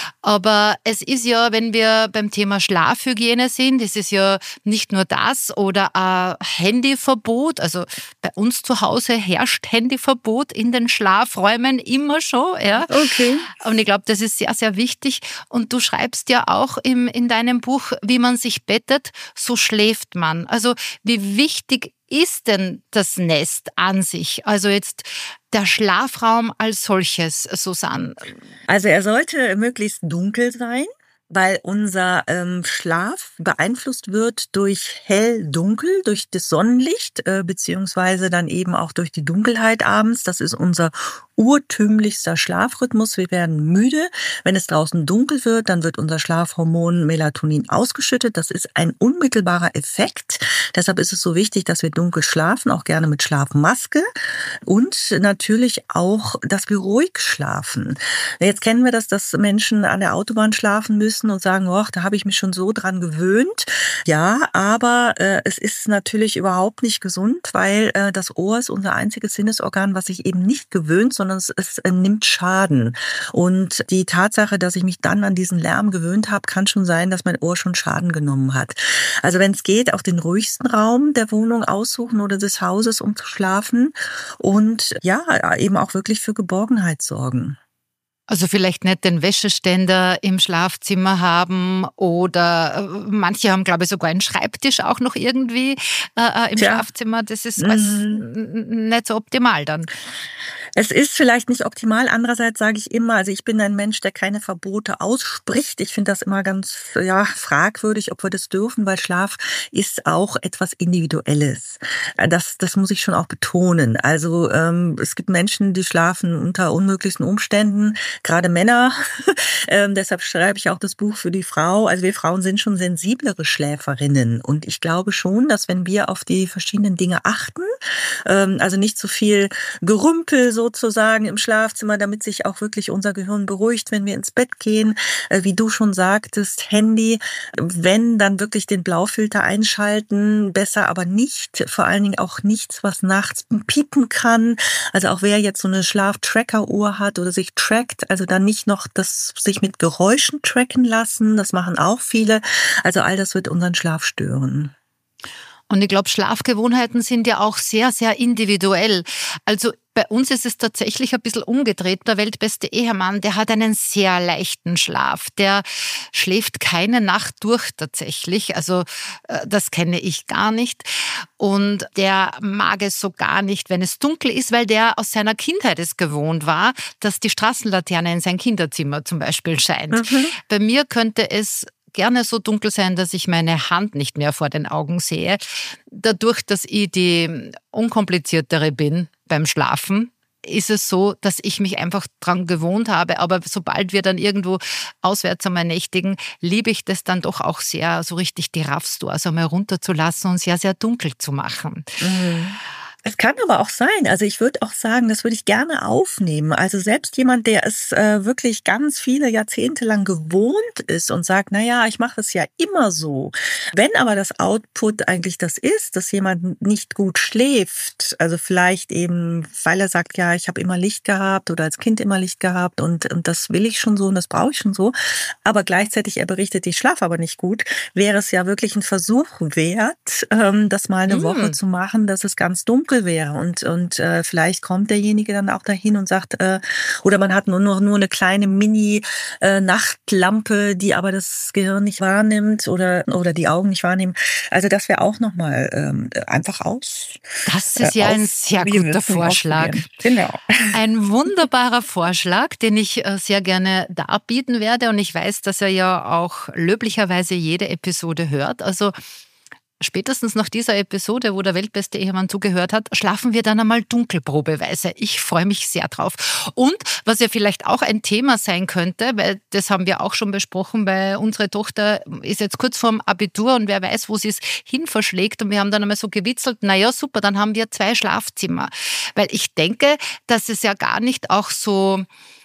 Aber es ist ja, wenn wir beim Thema Schlafhygiene sind, es ist ja nicht nur das oder ein Handyverbot, also bei uns zu Hause herrscht Handyverbot in den Schlafräumen immer schon, ja. Okay. Und ich glaube, das ist sehr, sehr wichtig. Und du schreibst ja auch in deinem Buch, wie man sich bettet, so schläft man. Also wie wichtig ist denn das Nest an sich? Also jetzt der Schlafraum als solches, Susanne. Also er sollte möglichst dunkel sein, weil unser Schlaf beeinflusst wird durch hell-dunkel, durch das Sonnenlicht, beziehungsweise dann eben auch durch die Dunkelheit abends. Das ist unser urtümlichster Schlafrhythmus. Wir werden müde. Wenn es draußen dunkel wird, dann wird unser Schlafhormon Melatonin ausgeschüttet. Das ist ein unmittelbarer Effekt. Deshalb ist es so wichtig, dass wir dunkel schlafen, auch gerne mit Schlafmaske und natürlich auch, dass wir ruhig schlafen. Jetzt kennen wir das, dass Menschen an der Autobahn schlafen müssen und sagen, oh, da habe ich mich schon so dran gewöhnt. Ja, aber es ist natürlich überhaupt nicht gesund, weil das Ohr ist unser einziges Sinnesorgan, was sich eben nicht gewöhnt, sondern es nimmt Schaden. Und die Tatsache, dass ich mich dann an diesen Lärm gewöhnt habe, kann schon sein, dass mein Ohr schon Schaden genommen hat. Also wenn es geht, auch den ruhigsten Raum der Wohnung aussuchen oder des Hauses, um zu schlafen und ja, eben auch wirklich für Geborgenheit sorgen. Also vielleicht nicht den Wäscheständer im Schlafzimmer haben oder manche haben, glaube ich, sogar einen Schreibtisch auch noch irgendwie im Schlafzimmer. Das ist alles nicht so optimal dann. Es ist vielleicht nicht optimal. Andererseits sage ich immer, also ich bin ein Mensch, der keine Verbote ausspricht. Ich finde das immer ganz, ja, fragwürdig, ob wir das dürfen, weil Schlaf ist auch etwas Individuelles. Das muss ich schon auch betonen. Also es gibt Menschen, die schlafen unter unmöglichsten Umständen, gerade Männer. Deshalb schreibe ich auch das Buch für die Frau. Also wir Frauen sind schon sensiblere Schläferinnen. Und ich glaube schon, dass wenn wir auf die verschiedenen Dinge achten, also nicht zu viel Gerümpel sozusagen im Schlafzimmer, damit sich auch wirklich unser Gehirn beruhigt, wenn wir ins Bett gehen. Wie du schon sagtest, Handy, wenn, dann wirklich den Blaufilter einschalten, besser aber nicht. Vor allen Dingen auch nichts, was nachts piepen kann. Also auch wer jetzt so eine Schlaftracker-Uhr hat oder sich trackt, also dann nicht noch das sich mit Geräuschen tracken lassen. Das machen auch viele. Also all das wird unseren Schlaf stören. Und ich glaube, Schlafgewohnheiten sind ja auch sehr, sehr individuell. Also bei uns ist es tatsächlich ein bisschen umgedreht. Der weltbeste Ehemann, der hat einen sehr leichten Schlaf. Der schläft keine Nacht durch tatsächlich. Also das kenne ich gar nicht. Und der mag es so gar nicht, wenn es dunkel ist, weil der aus seiner Kindheit es gewohnt war, dass die Straßenlaterne in sein Kinderzimmer zum Beispiel scheint. Mhm. Bei mir könnte es gerne so dunkel sein, dass ich meine Hand nicht mehr vor den Augen sehe. Dadurch, dass ich die unkompliziertere bin beim Schlafen, ist es so, dass ich mich einfach dran gewohnt habe. Aber sobald wir dann irgendwo auswärts einmal nächtigen, liebe ich das dann doch auch sehr, so richtig die Raffstores einmal runterzulassen und sehr, sehr dunkel zu machen. Mhm. Es kann aber auch sein, also ich würde auch sagen, das würde ich gerne aufnehmen. Also selbst jemand, der es wirklich ganz viele Jahrzehnte lang gewohnt ist und sagt, naja, ich mache es ja immer so. Wenn aber das Output eigentlich das ist, dass jemand nicht gut schläft, also vielleicht eben, weil er sagt, ja, ich habe immer Licht gehabt oder als Kind immer Licht gehabt und das will ich schon so und das brauche ich schon so, aber gleichzeitig er berichtet, ich schlafe aber nicht gut, wäre es ja wirklich ein Versuch wert, das mal eine Woche zu machen, dass es ganz dunkel wäre und vielleicht kommt derjenige dann auch dahin und sagt, oder man hat nur eine kleine Mini-Nachtlampe, die aber das Gehirn nicht wahrnimmt oder die Augen nicht wahrnehmen. Also das wäre auch nochmal einfach aus. Das ist ja ein sehr guter Vorschlag. Genau. Ein wunderbarer Vorschlag, den ich sehr gerne darbieten werde und ich weiß, dass er ja auch löblicherweise jede Episode hört. Also spätestens nach dieser Episode, wo der weltbeste Ehemann zugehört hat, schlafen wir dann einmal dunkelprobeweise. Ich freue mich sehr drauf. Und was ja vielleicht auch ein Thema sein könnte, weil das haben wir auch schon besprochen, weil unsere Tochter ist jetzt kurz vorm Abitur und wer weiß, wo sie es hin verschlägt. Und wir haben dann einmal so gewitzelt, naja super, dann haben wir 2 Schlafzimmer. Weil ich denke, dass es ja gar nicht auch so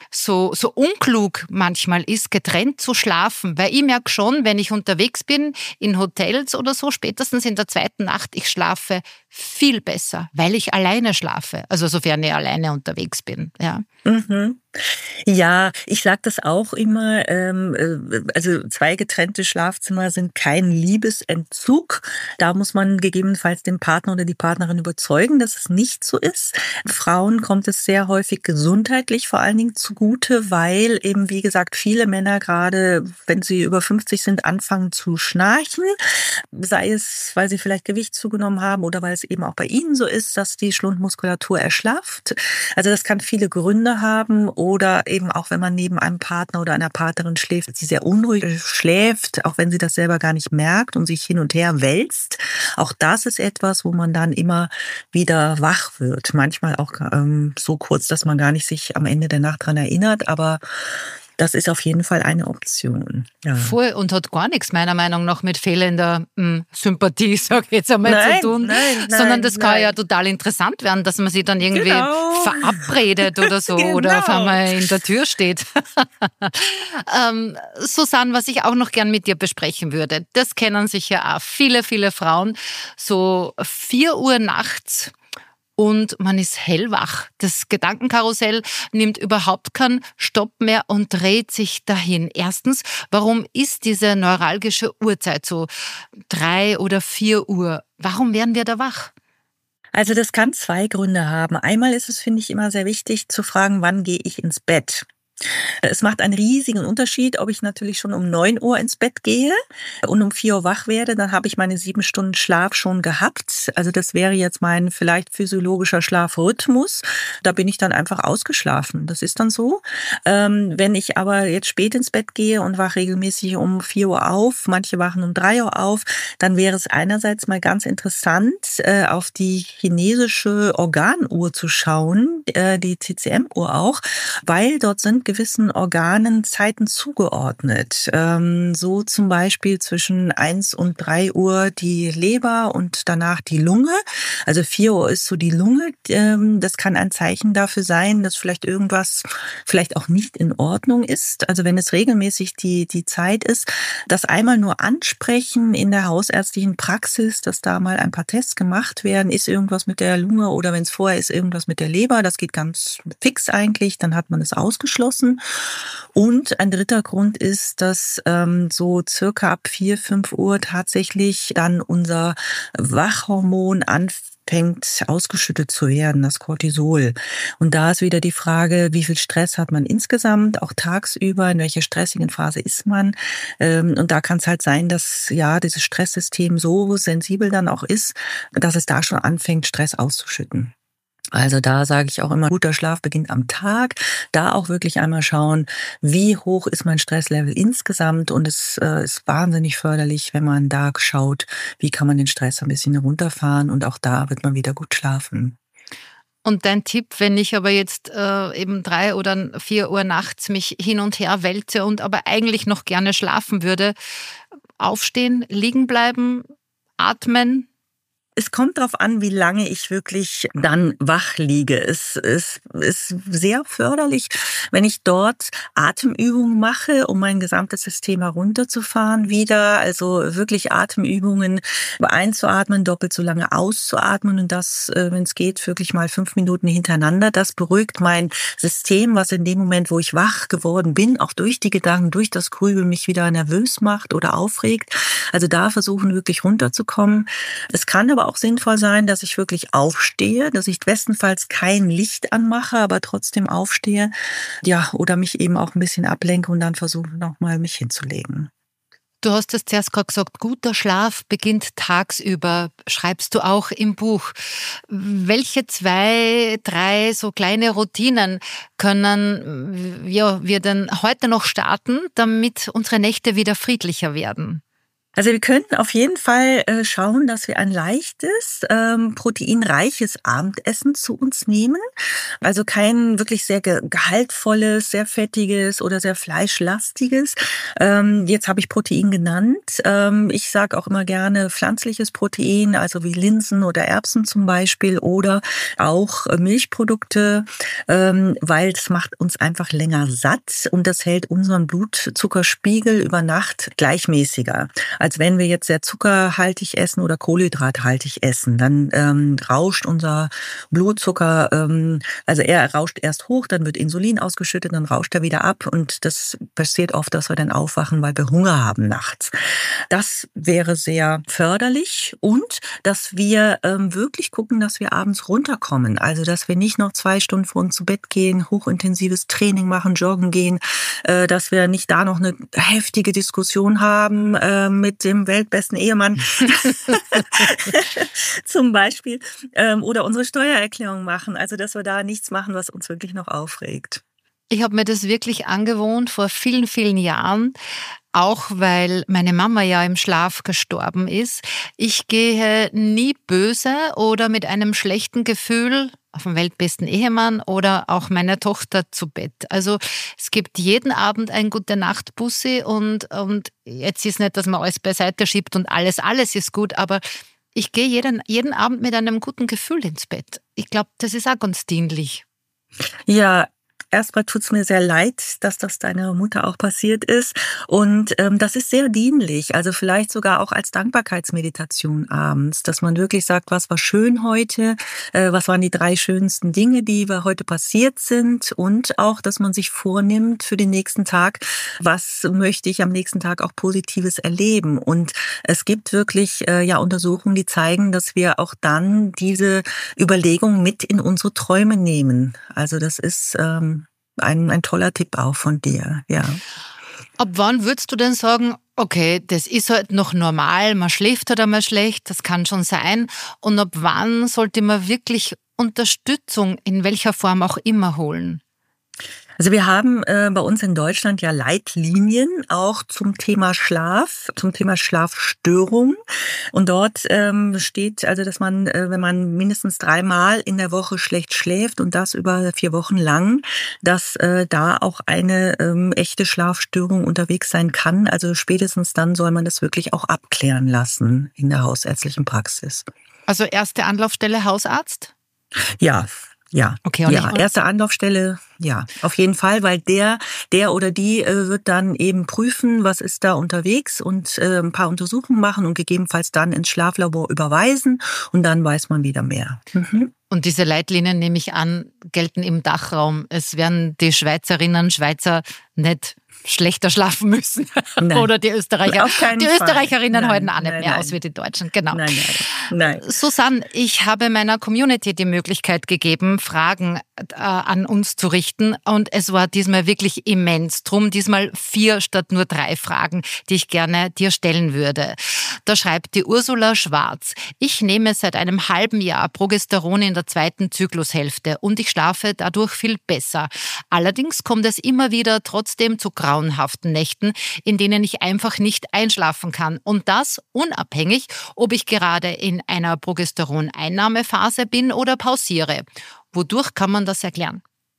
unklug manchmal ist, getrennt zu schlafen. Weil ich merke schon, wenn ich unterwegs bin, in Hotels oder so, spätestens in der 2. Nacht, ich schlafe viel besser, weil ich alleine schlafe. Also sofern ich alleine unterwegs bin. Ja. Mhm. Ja, ich sage das auch immer, also 2 getrennte Schlafzimmer sind kein Liebesentzug. Da muss man gegebenenfalls den Partner oder die Partnerin überzeugen, dass es nicht so ist. Frauen kommt es sehr häufig gesundheitlich vor allen Dingen zugute, weil eben, wie gesagt, viele Männer gerade, wenn sie über 50 sind, anfangen zu schnarchen. Sei es, weil sie vielleicht Gewicht zugenommen haben oder weil es eben auch bei ihnen so ist, dass die Schlundmuskulatur erschlafft. Also das kann viele Gründe haben oder eben auch, wenn man neben einem Partner oder einer Partnerin schläft, sie sehr unruhig schläft, auch wenn sie das selber gar nicht merkt und sich hin und her wälzt. Auch das ist etwas, wo man dann immer wieder wach wird. Manchmal auch so kurz, dass man gar nicht sich am Ende der Nacht dran erinnert, aber das ist auf jeden Fall eine Option. Ja. Voll und hat gar nichts meiner Meinung nach mit fehlender Sympathie, sag ich jetzt einmal, zu tun. Sondern das kann ja total interessant werden, dass man sich dann irgendwie verabredet oder so oder auf einmal in der Tür steht. Susanne, was ich auch noch gern mit dir besprechen würde, das kennen sicher auch viele, viele Frauen, so 4 Uhr nachts und man ist hellwach. Das Gedankenkarussell nimmt überhaupt keinen Stopp mehr und dreht sich dahin. Erstens, warum ist diese neuralgische Uhrzeit so 3 oder 4 Uhr? Warum werden wir da wach? Also das kann 2 Gründe haben. Einmal ist es, finde ich, immer sehr wichtig zu fragen, wann gehe ich ins Bett? Es macht einen riesigen Unterschied, ob ich natürlich schon um 9 Uhr ins Bett gehe und um 4 Uhr wach werde, dann habe ich meine 7 Stunden Schlaf schon gehabt. Also das wäre jetzt mein vielleicht physiologischer Schlafrhythmus. Da bin ich dann einfach ausgeschlafen. Das ist dann so. Wenn ich aber jetzt spät ins Bett gehe und wache regelmäßig um 4 Uhr auf, manche wachen um 3 Uhr auf, dann wäre es einerseits mal ganz interessant, auf die chinesische Organuhr zu schauen, die CCM-Uhr auch, weil dort sind gewissen Organen Zeiten zugeordnet. So zum Beispiel zwischen 1 und 3 Uhr die Leber und danach die Lunge. Also 4 Uhr ist so die Lunge. Das kann ein Zeichen dafür sein, dass vielleicht irgendwas vielleicht auch nicht in Ordnung ist. Also wenn es regelmäßig die Zeit ist, das einmal nur ansprechen in der hausärztlichen Praxis, dass da mal ein paar Tests gemacht werden, ist irgendwas mit der Lunge oder wenn es vorher ist, irgendwas mit der Leber. Das geht ganz fix eigentlich, dann hat man es ausgeschlossen. Und ein dritter Grund ist, dass so circa ab 4, 5 Uhr tatsächlich dann unser Wachhormon anfängt ausgeschüttet zu werden, das Cortisol. Und da ist wieder die Frage, wie viel Stress hat man insgesamt, auch tagsüber, in welcher stressigen Phase ist man. Und da kann es halt sein, dass ja dieses Stresssystem so sensibel dann auch ist, dass es da schon anfängt, Stress auszuschütten. Also da sage ich auch immer, guter Schlaf beginnt am Tag. Da auch wirklich einmal schauen, wie hoch ist mein Stresslevel insgesamt. Und es ist wahnsinnig förderlich, wenn man da schaut, wie kann man den Stress ein bisschen runterfahren. Und auch da wird man wieder gut schlafen. Und dein Tipp, wenn ich aber jetzt eben 3 oder 4 Uhr nachts mich hin und her wälze und aber eigentlich noch gerne schlafen würde, aufstehen, liegen bleiben, atmen? Es kommt darauf an, wie lange ich wirklich dann wach liege. Es ist sehr förderlich, wenn ich dort Atemübungen mache, um mein gesamtes System herunterzufahren wieder. Also wirklich Atemübungen einzuatmen, doppelt so lange auszuatmen und das, wenn es geht, wirklich mal 5 Minuten hintereinander. Das beruhigt mein System, was in dem Moment, wo ich wach geworden bin, auch durch die Gedanken, durch das Grübeln mich wieder nervös macht oder aufregt. Also da versuchen wirklich runterzukommen. Es kann aber auch sinnvoll sein, dass ich wirklich aufstehe, dass ich bestenfalls kein Licht anmache, aber trotzdem aufstehe. Ja, oder mich eben auch ein bisschen ablenke und dann versuche nochmal mich hinzulegen. Du hast es zuerst gerade gesagt, guter Schlaf beginnt tagsüber, schreibst du auch im Buch. Welche 2, 3 so kleine Routinen können wir denn heute noch starten, damit unsere Nächte wieder friedlicher werden? Also wir könnten auf jeden Fall schauen, dass wir ein leichtes, proteinreiches Abendessen zu uns nehmen. Also kein wirklich sehr gehaltvolles, sehr fettiges oder sehr fleischlastiges. Jetzt habe ich Protein genannt. Ich sage auch immer gerne pflanzliches Protein, also wie Linsen oder Erbsen zum Beispiel oder auch Milchprodukte, weil das macht uns einfach länger satt und das hält unseren Blutzuckerspiegel über Nacht gleichmäßiger. Als wenn wir jetzt sehr zuckerhaltig essen oder kohlenhydrathaltig essen. Dann rauscht unser Blutzucker, also er rauscht erst hoch, dann wird Insulin ausgeschüttet, dann rauscht er wieder ab. Und das passiert oft, dass wir dann aufwachen, weil wir Hunger haben nachts. Das wäre sehr förderlich und dass wir wirklich gucken, dass wir abends runterkommen. Also dass wir nicht noch 2 Stunden vor uns zu Bett gehen, hochintensives Training machen, joggen gehen, dass wir nicht da noch eine heftige Diskussion haben mit dem weltbesten Ehemann zum Beispiel oder unsere Steuererklärung machen. Also dass wir da nichts machen, was uns wirklich noch aufregt. Ich habe mir das wirklich angewohnt vor vielen, vielen Jahren, auch weil meine Mama ja im Schlaf gestorben ist. Ich gehe nie böse oder mit einem schlechten Gefühl auf den weltbesten Ehemann oder auch meine Tochter zu Bett. Also es gibt jeden Abend ein Gute-Nacht-Bussi und jetzt ist nicht, dass man alles beiseite schiebt und alles ist gut, aber ich gehe jeden Abend mit einem guten Gefühl ins Bett. Ich glaube, das ist auch ganz dienlich. Ja, erstmal tut's mir sehr leid, dass das deiner Mutter auch passiert ist. Und das ist sehr dienlich. Also vielleicht sogar auch als Dankbarkeitsmeditation abends, dass man wirklich sagt, was war schön heute, was waren die 3 schönsten Dinge, die heute passiert sind. Und auch, dass man sich vornimmt für den nächsten Tag, was möchte ich am nächsten Tag auch Positives erleben. Und es gibt wirklich Untersuchungen, die zeigen, dass wir auch dann diese Überlegungen mit in unsere Träume nehmen. Also das ist ein toller Tipp auch von dir, ja. Ab wann würdest du denn sagen, okay, das ist halt noch normal, man schläft halt einmal schlecht, das kann schon sein. Und ab wann sollte man wirklich Unterstützung in welcher Form auch immer holen? Also wir haben bei uns in Deutschland ja Leitlinien auch zum Thema Schlaf, zum Thema Schlafstörung. Und dort steht also, dass man, wenn man mindestens 3-mal in der Woche schlecht schläft und das über 4 Wochen lang, dass da auch eine echte Schlafstörung unterwegs sein kann. Also spätestens dann soll man das wirklich auch abklären lassen in der hausärztlichen Praxis. Also erste Anlaufstelle Hausarzt? Ja. Ja, okay, ja, erste Anlaufstelle, ja, auf jeden Fall, weil der oder die wird dann eben prüfen, was ist da unterwegs und ein paar Untersuchungen machen und gegebenenfalls dann ins Schlaflabor überweisen und dann weiß man wieder mehr. Mhm. Und diese Leitlinien, nehme ich an, gelten im Dachraum. Es werden die Schweizerinnen, Schweizer nicht schlechter schlafen müssen. Nein. Oder die Österreicher. Die Österreicherinnen halten auch nicht mehr nein. aus wie die Deutschen. Genau. Nein. Susanne, ich habe meiner Community die Möglichkeit gegeben, Fragen an uns zu richten. Und es war diesmal wirklich immens. Drum diesmal 4 statt nur 3 Fragen, die ich gerne dir stellen würde. Da schreibt die Ursula Schwarz: Ich nehme seit einem halben Jahr Progesteron in der 2. Zyklushälfte und ich schlafe dadurch viel besser. Allerdings kommt es immer wieder trotzdem zu grauenhaften Nächten, in denen ich einfach nicht einschlafen kann. Und das unabhängig, ob ich gerade in einer Progesteroneinnahmephase bin oder pausiere. Wodurch kann man das erklären?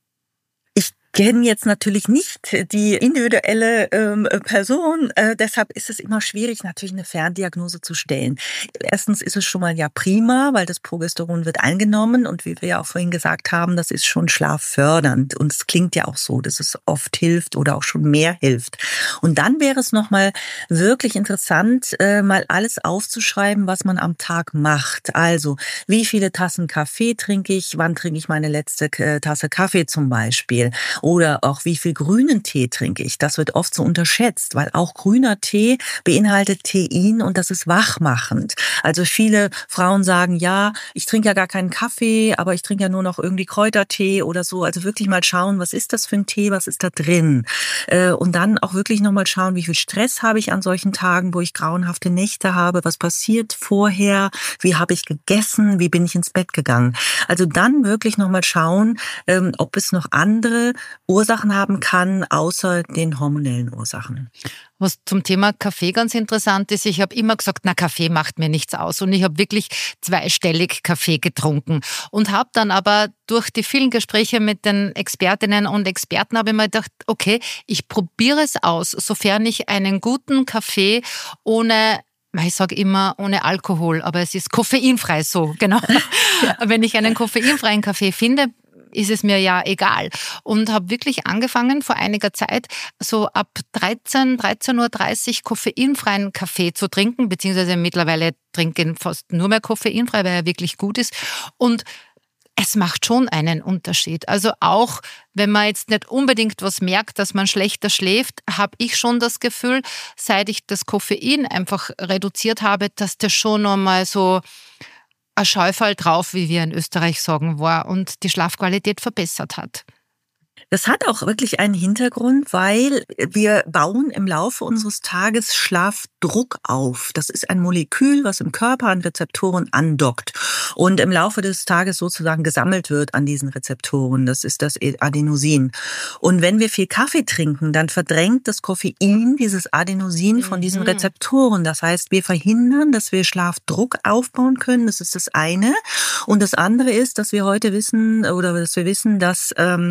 Ich kenne jetzt natürlich nicht die individuelle Person, deshalb ist es immer schwierig, natürlich eine Ferndiagnose zu stellen. Erstens ist es schon mal ja prima, weil das Progesteron wird eingenommen und wie wir ja auch vorhin gesagt haben, das ist schon schlaffördernd und es klingt ja auch so, dass es oft hilft oder auch schon mehr hilft. Und dann wäre es nochmal wirklich interessant, mal alles aufzuschreiben, was man am Tag macht. Also, wie viele Tassen Kaffee trinke ich, wann trinke ich meine letzte Tasse Kaffee zum Beispiel? Oder auch wie viel grünen Tee trinke ich. Das wird oft so unterschätzt, weil auch grüner Tee beinhaltet Tein und das ist wachmachend. Also viele Frauen sagen, ja, ich trinke ja gar keinen Kaffee, aber ich trinke ja nur noch irgendwie Kräutertee oder so. Also wirklich mal schauen, was ist das für ein Tee, was ist da drin? Und dann auch wirklich nochmal schauen, wie viel Stress habe ich an solchen Tagen, wo ich grauenhafte Nächte habe, was passiert vorher, wie habe ich gegessen, wie bin ich ins Bett gegangen. Also dann wirklich nochmal schauen, ob es noch andere Ursachen haben kann, außer den hormonellen Ursachen. Was zum Thema Kaffee ganz interessant ist, ich habe immer gesagt, na, Kaffee macht mir nichts aus. Und ich habe wirklich 2-stellig Kaffee getrunken. Und habe dann aber durch die vielen Gespräche mit den Expertinnen und Experten habe ich mir gedacht, okay, ich probiere es aus, sofern ich einen guten Kaffee ohne, ich sage immer ohne Alkohol, aber es ist koffeinfrei so, genau. Ja. Wenn ich einen koffeinfreien Kaffee finde, ist es mir ja egal. Und habe wirklich angefangen vor einiger Zeit so ab 13:30 Uhr koffeinfreien Kaffee zu trinken, beziehungsweise mittlerweile trinke ich fast nur mehr koffeinfrei, weil er wirklich gut ist. Und es macht schon einen Unterschied. Also auch, wenn man jetzt nicht unbedingt was merkt, dass man schlechter schläft, habe ich schon das Gefühl, seit ich das Koffein einfach reduziert habe, dass das schon nochmal so ein Scheufall drauf, wie wir in Österreich sagen, war und die Schlafqualität verbessert hat. Das hat auch wirklich einen Hintergrund, weil wir bauen im Laufe unseres Tages Schlafdruck auf. Das ist ein Molekül, was im Körper an Rezeptoren andockt und im Laufe des Tages sozusagen gesammelt wird an diesen Rezeptoren. Das ist das Adenosin. Und wenn wir viel Kaffee trinken, dann verdrängt das Koffein dieses Adenosin von diesen Rezeptoren. Das heißt, wir verhindern, dass wir Schlafdruck aufbauen können. Das ist das eine. Und das andere ist, dass wir heute wissen, dass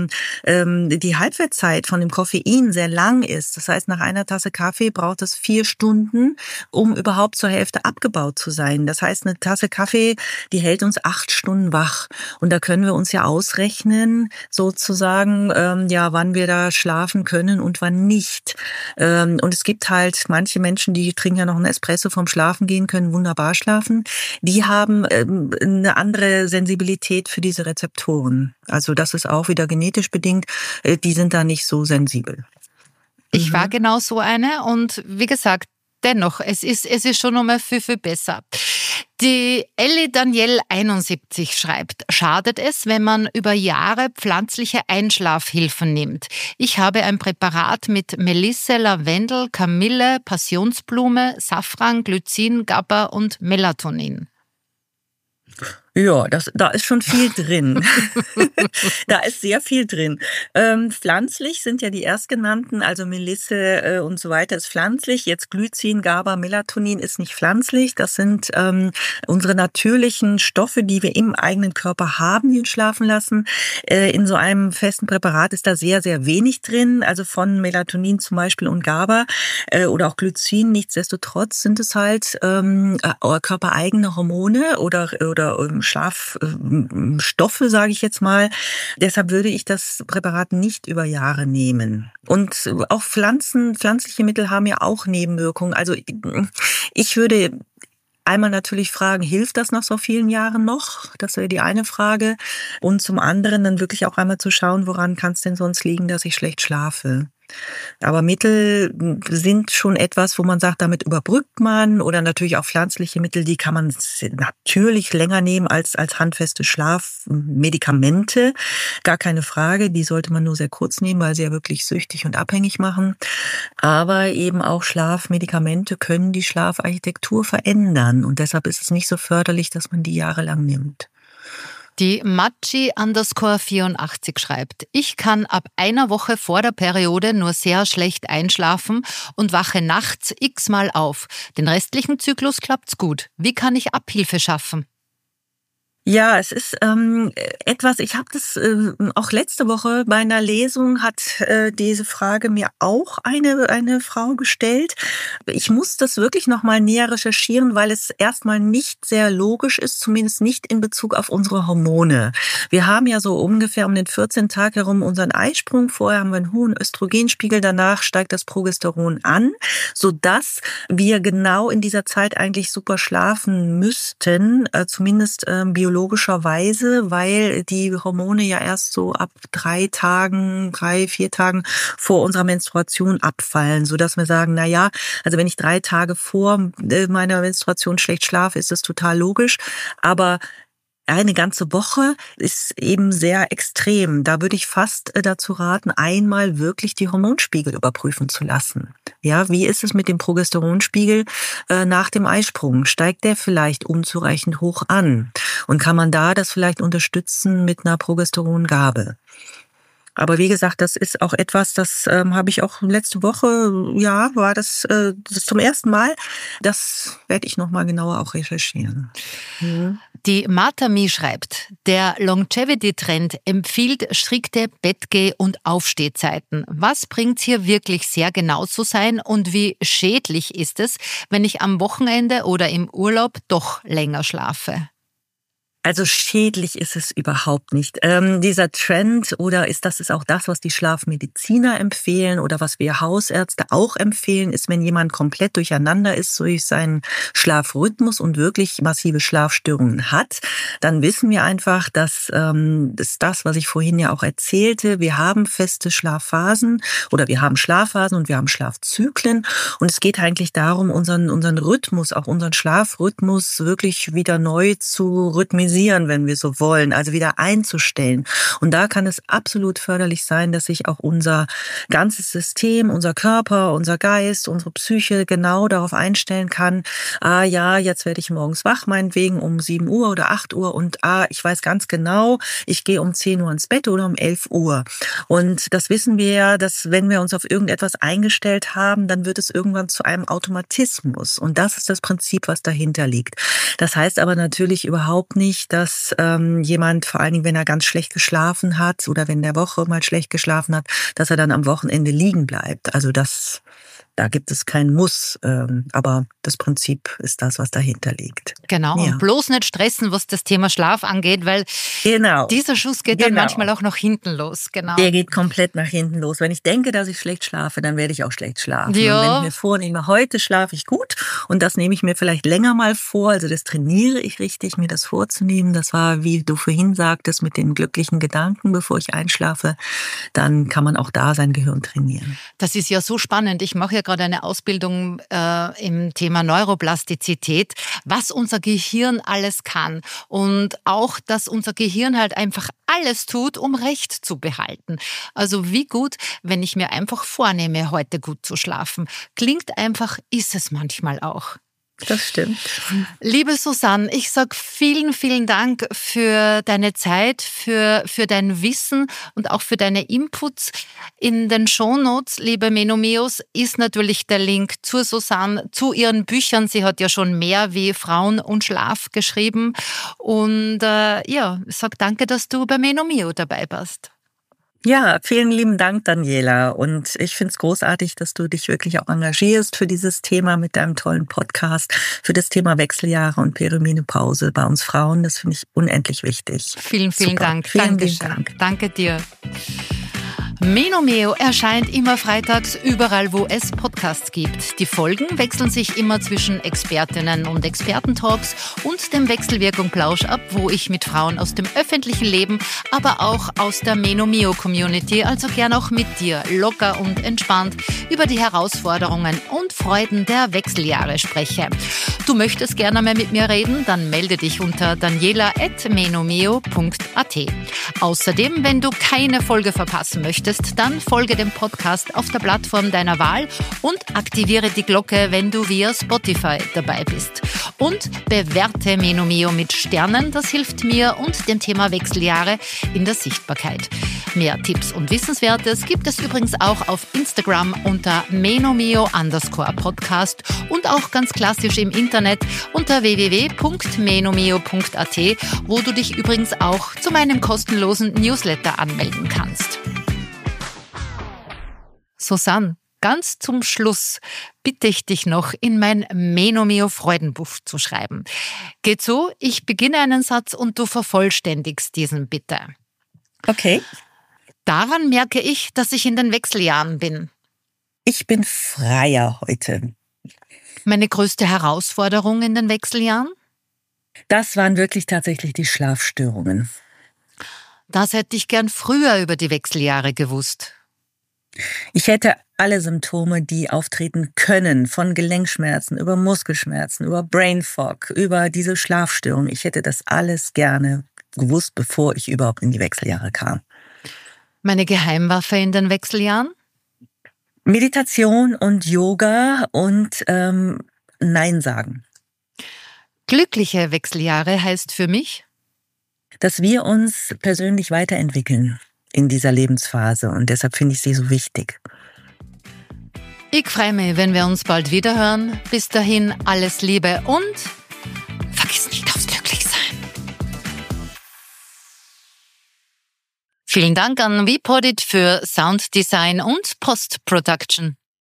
die Halbwertszeit von dem Koffein sehr lang ist. Das heißt, nach einer Tasse Kaffee braucht es 4 Stunden, um überhaupt zur Hälfte abgebaut zu sein. Das heißt, eine Tasse Kaffee, die hält uns 8 Stunden wach. Und da können wir uns ja ausrechnen, sozusagen, wann wir da schlafen können und wann nicht. Und es gibt halt manche Menschen, die trinken ja noch einen Espresso vom Schlafengehen, können wunderbar schlafen. Die haben eine andere Sensibilität für diese Rezeptoren. Also das ist auch wieder genetisch bedingt. Die sind da nicht so sensibel. Ich war genau so eine und wie gesagt, dennoch, es ist schon nochmal viel, viel besser. Die Ellie Danielle 71 schreibt, schadet es, wenn man über Jahre pflanzliche Einschlafhilfen nimmt? Ich habe ein Präparat mit Melisse, Lavendel, Kamille, Passionsblume, Safran, Glycin, GABA und Melatonin. Ja, da ist schon viel drin. Da ist sehr viel drin. Pflanzlich sind ja die erstgenannten, also Melisse und so weiter ist pflanzlich. Jetzt Glycin, GABA, Melatonin ist nicht pflanzlich. Das sind unsere natürlichen Stoffe, die wir im eigenen Körper haben, die uns schlafen lassen. In so einem festen Präparat ist da sehr, sehr wenig drin. Also von Melatonin zum Beispiel und GABA oder auch Glycin. Nichtsdestotrotz sind es halt körpereigene Hormone oder Schlafstoffe, sage ich jetzt mal. Deshalb würde ich das Präparat nicht über Jahre nehmen. Und auch pflanzliche Mittel haben ja auch Nebenwirkungen. Also ich würde einmal natürlich fragen, hilft das nach so vielen Jahren noch? Das wäre die eine Frage. Und zum anderen dann wirklich auch einmal zu schauen, woran kann es denn sonst liegen, dass ich schlecht schlafe? Aber Mittel sind schon etwas, wo man sagt, damit überbrückt man, oder natürlich auch pflanzliche Mittel, die kann man natürlich länger nehmen als handfeste Schlafmedikamente. Gar keine Frage, die sollte man nur sehr kurz nehmen, weil sie ja wirklich süchtig und abhängig machen. Aber eben auch Schlafmedikamente können die Schlafarchitektur verändern und deshalb ist es nicht so förderlich, dass man die jahrelang nimmt. Die Matschi_84 schreibt, ich kann ab einer Woche vor der Periode nur sehr schlecht einschlafen und wache nachts x-mal auf. Den restlichen Zyklus klappt's gut. Wie kann ich Abhilfe schaffen? Ja, es ist etwas, ich habe das auch letzte Woche bei einer Lesung hat diese Frage mir auch eine Frau gestellt. Ich muss das wirklich nochmal näher recherchieren, weil es erstmal nicht sehr logisch ist, zumindest nicht in Bezug auf unsere Hormone. Wir haben ja so ungefähr um den 14. Tag herum unseren Eisprung. Vorher haben wir einen hohen Östrogenspiegel, danach steigt das Progesteron an, sodass wir genau in dieser Zeit eigentlich super schlafen müssten, zumindest biologischerweise, weil die Hormone ja erst so ab 3, 4 Tagen vor unserer Menstruation abfallen, sodass wir sagen, na ja, also wenn ich 3 Tage vor meiner Menstruation schlecht schlafe, ist das total logisch, aber eine ganze Woche ist eben sehr extrem. Da würde ich fast dazu raten, einmal wirklich die Hormonspiegel überprüfen zu lassen. Ja, wie ist es mit dem Progesteronspiegel nach dem Eisprung? Steigt der vielleicht unzureichend hoch an? Und kann man da das vielleicht unterstützen mit einer Progesterongabe? Aber wie gesagt, das ist auch etwas, das habe ich auch letzte Woche, war das zum ersten Mal. Das werde ich nochmal genauer auch recherchieren. Mhm. Die Matami schreibt, der Longevity-Trend empfiehlt strikte Bettgeh- und Aufstehzeiten. Was bringt's hier wirklich sehr genau zu sein und wie schädlich ist es, wenn ich am Wochenende oder im Urlaub doch länger schlafe? Also schädlich ist es überhaupt nicht. Dieser Trend das ist auch das, was die Schlafmediziner empfehlen oder was wir Hausärzte auch empfehlen, ist, wenn jemand komplett durcheinander ist durch seinen Schlafrhythmus und wirklich massive Schlafstörungen hat, dann wissen wir einfach, dass das, was ich vorhin ja auch erzählte, wir haben feste Schlafphasen oder wir haben Schlafphasen und wir haben Schlafzyklen und es geht eigentlich darum, unseren Rhythmus, auch unseren Schlafrhythmus wirklich wieder neu zu rhythmisieren, wenn wir so wollen, also wieder einzustellen. Und da kann es absolut förderlich sein, dass sich auch unser ganzes System, unser Körper, unser Geist, unsere Psyche genau darauf einstellen kann, jetzt werde ich morgens wach, meinetwegen um 7 Uhr oder 8 Uhr und ich weiß ganz genau, ich gehe um 10 Uhr ins Bett oder um 11 Uhr. Und das wissen wir ja, dass wenn wir uns auf irgendetwas eingestellt haben, dann wird es irgendwann zu einem Automatismus. Und das ist das Prinzip, was dahinter liegt. Das heißt aber natürlich überhaupt nicht, dass jemand, vor allen Dingen, wenn er ganz schlecht geschlafen hat oder wenn der Woche mal schlecht geschlafen hat, dass er dann am Wochenende liegen bleibt. Also da gibt es kein Muss, aber das Prinzip ist das, was dahinter liegt. Genau, ja. Und bloß nicht stressen, was das Thema Schlaf angeht, weil dieser Schuss geht dann manchmal auch nach hinten los. Genau. Der geht komplett nach hinten los. Wenn ich denke, dass ich schlecht schlafe, dann werde ich auch schlecht schlafen. Ja. Und wenn ich mir vornehme, heute schlafe ich gut und das nehme ich mir vielleicht länger mal vor, also das trainiere ich richtig, mir das vorzunehmen. Das war, wie du vorhin sagtest, mit den glücklichen Gedanken, bevor ich einschlafe, dann kann man auch da sein Gehirn trainieren. Das ist ja so spannend. Ich mache ja gerade eine Ausbildung im Thema Neuroplastizität, was unser Gehirn alles kann und auch, dass unser Gehirn halt einfach alles tut, um Recht zu behalten. Also wie gut, wenn ich mir einfach vornehme, heute gut zu schlafen. Klingt einfach, ist es manchmal auch. Das stimmt. Liebe Susanne, ich sage vielen, vielen Dank für deine Zeit, für dein Wissen und auch für deine Inputs. In den Shownotes, liebe Menomeos, ist natürlich der Link zur Susanne, zu ihren Büchern. Sie hat ja schon mehr wie Frauen und Schlaf geschrieben. Und ich sage danke, dass du bei Menomeo dabei warst. Ja, vielen lieben Dank, Daniela. Und ich finde es großartig, dass du dich wirklich auch engagierst für dieses Thema mit deinem tollen Podcast, für das Thema Wechseljahre und Perimenopause bei uns Frauen. Das finde ich unendlich wichtig. Vielen, vielen Super. Dank. Vielen Dankeschön. Danke dir. Menomeo erscheint immer freitags überall, wo es Podcasts gibt. Die Folgen wechseln sich immer zwischen Expertinnen und Expertentalks und dem Wechselwirkung-Plausch ab, wo ich mit Frauen aus dem öffentlichen Leben, aber auch aus der Menomeo-Community, also gern auch mit dir, locker und entspannt über die Herausforderungen und Freuden der Wechseljahre spreche. Du möchtest gerne mal mit mir reden? Dann melde dich unter daniela@menomeo.at. Außerdem, wenn du keine Folge verpassen möchtest, dann folge dem Podcast auf der Plattform deiner Wahl und aktiviere die Glocke, wenn du via Spotify dabei bist. Und bewerte Menomeo mit Sternen, das hilft mir und dem Thema Wechseljahre in der Sichtbarkeit. Mehr Tipps und Wissenswertes gibt es übrigens auch auf Instagram unter menomeo_podcast und auch ganz klassisch im Internet unter www.menomeo.at, wo du dich übrigens auch zu meinem kostenlosen Newsletter anmelden kannst. Susanne, ganz zum Schluss bitte ich dich noch, in mein Menomeo Freudenbuch zu schreiben. Geht so, ich beginne einen Satz und du vervollständigst diesen bitte. Okay. Daran merke ich, dass ich in den Wechseljahren bin. Ich bin freier heute. Meine größte Herausforderung in den Wechseljahren? Das waren wirklich tatsächlich die Schlafstörungen. Das hätte ich gern früher über die Wechseljahre gewusst. Ich hätte alle Symptome, die auftreten können, von Gelenkschmerzen über Muskelschmerzen, über Brain Fog, über diese Schlafstörung. Ich hätte das alles gerne gewusst, bevor ich überhaupt in die Wechseljahre kam. Meine Geheimwaffe in den Wechseljahren? Meditation und Yoga und Nein sagen. Glückliche Wechseljahre heißt für mich, dass wir uns persönlich weiterentwickeln in dieser Lebensphase und deshalb finde ich sie so wichtig. Ich freue mich, wenn wir uns bald wieder hören. Bis dahin alles Liebe und vergiss nicht aufs Glücklichsein. Vielen Dank an WePodit für Sounddesign und Post-Production.